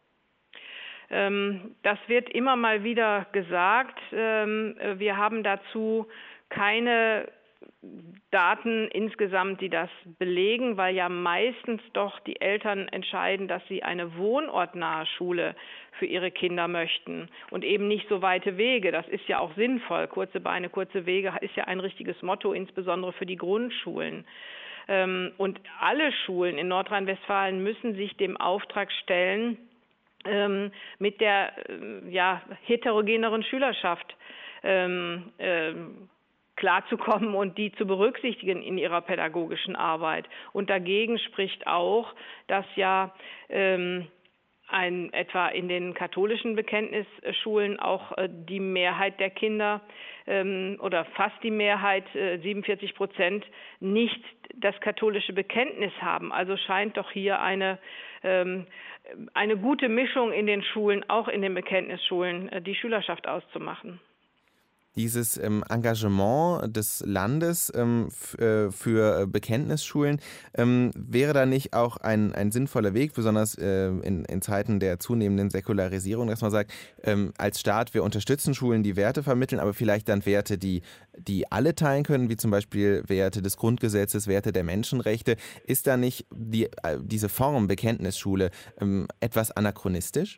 G: Das wird immer mal wieder gesagt. Wir haben dazu keine Daten insgesamt, die das belegen, weil ja meistens doch die Eltern entscheiden, dass sie eine wohnortnahe Schule für ihre Kinder möchten und eben nicht so weite Wege. Das ist ja auch sinnvoll. Kurze Beine, kurze Wege ist ja ein richtiges Motto, insbesondere für die Grundschulen. Und alle Schulen in Nordrhein-Westfalen müssen sich dem Auftrag stellen, mit der ja, heterogeneren Schülerschaft ähm, ähm, klarzukommen und die zu berücksichtigen in ihrer pädagogischen Arbeit. Und dagegen spricht auch, dass ja ähm, ein, etwa in den katholischen Bekenntnisschulen auch äh, die Mehrheit der Kinder ähm, oder fast die Mehrheit, äh, siebenundvierzig Prozent, nicht das katholische Bekenntnis haben. Also scheint doch hier eine, ähm, eine gute Mischung in den Schulen, auch in den Bekenntnisschulen, äh, die Schülerschaft auszumachen.
B: Dieses ähm, Engagement des Landes ähm, f- äh, für Bekenntnisschulen, ähm, wäre da nicht auch ein, ein sinnvoller Weg, besonders äh, in, in Zeiten der zunehmenden Säkularisierung, dass man sagt, ähm, als Staat, wir unterstützen Schulen, die Werte vermitteln, aber vielleicht dann Werte, die, die alle teilen können, wie zum Beispiel Werte des Grundgesetzes, Werte der Menschenrechte. Ist da nicht die, äh, diese Form Bekenntnisschule ähm, etwas anachronistisch?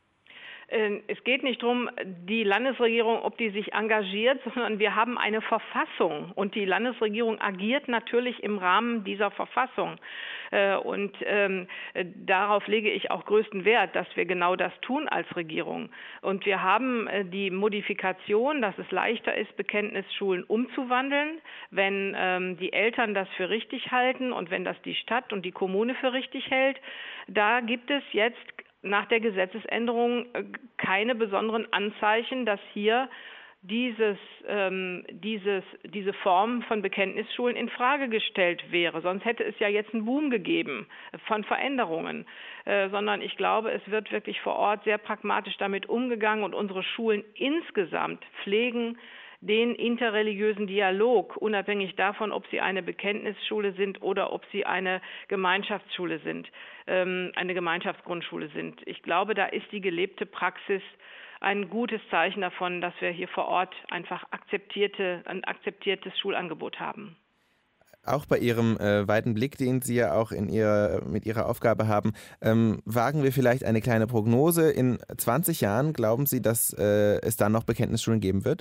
G: Es geht nicht darum, die Landesregierung, ob die sich engagiert, sondern wir haben eine Verfassung und die Landesregierung agiert natürlich im Rahmen dieser Verfassung. Und ähm, darauf lege ich auch größten Wert, dass wir genau das tun als Regierung. Und wir haben die Modifikation, dass es leichter ist, Bekenntnisschulen umzuwandeln, wenn ähm, die Eltern das für richtig halten und wenn das die Stadt und die Kommune für richtig hält. Da gibt es jetzt nach der Gesetzesänderung keine besonderen Anzeichen, dass hier dieses, ähm, dieses, diese Form von Bekenntnisschulen in Frage gestellt wäre. Sonst hätte es ja jetzt einen Boom gegeben von Veränderungen. Äh, sondern ich glaube, es wird wirklich vor Ort sehr pragmatisch damit umgegangen und unsere Schulen insgesamt pflegen den interreligiösen Dialog, unabhängig davon, ob sie eine Bekenntnisschule sind oder ob sie eine Gemeinschaftsschule sind, ähm, eine Gemeinschaftsgrundschule sind. Ich glaube, da ist die gelebte Praxis ein gutes Zeichen davon, dass wir hier vor Ort einfach akzeptierte, ein akzeptiertes Schulangebot haben.
B: Auch bei Ihrem äh, weiten Blick, den Sie ja auch in ihrer, mit Ihrer Aufgabe haben, ähm, wagen wir vielleicht eine kleine Prognose. In zwanzig Jahren, glauben Sie, dass äh, es dann noch Bekenntnisschulen geben wird?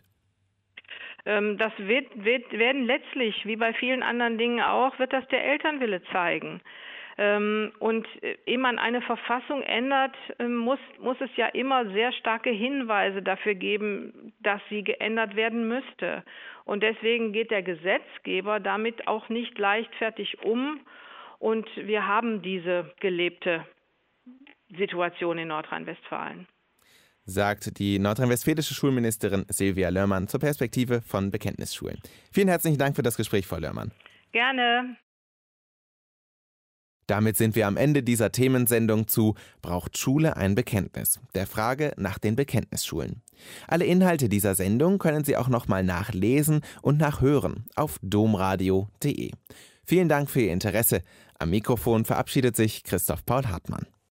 G: Das wird, wird, werden letztlich, wie bei vielen anderen Dingen auch, wird das der Elternwille zeigen. Und ehe man eine Verfassung ändert, muss, muss es ja immer sehr starke Hinweise dafür geben, dass sie geändert werden müsste. Und deswegen geht der Gesetzgeber damit auch nicht leichtfertig um. Und wir haben diese gelebte Situation in Nordrhein-Westfalen.
B: Sagt die nordrhein-westfälische Schulministerin Silvia Loermann zur Perspektive von Bekenntnisschulen. Vielen herzlichen Dank für das Gespräch, Frau Loermann.
G: Gerne.
B: Damit sind wir am Ende dieser Themensendung zu Braucht Schule ein Bekenntnis? Der Frage nach den Bekenntnisschulen. Alle Inhalte dieser Sendung können Sie auch nochmal nachlesen und nachhören auf domradio punkt de. Vielen Dank für Ihr Interesse. Am Mikrofon verabschiedet sich Christoph Paul Hartmann.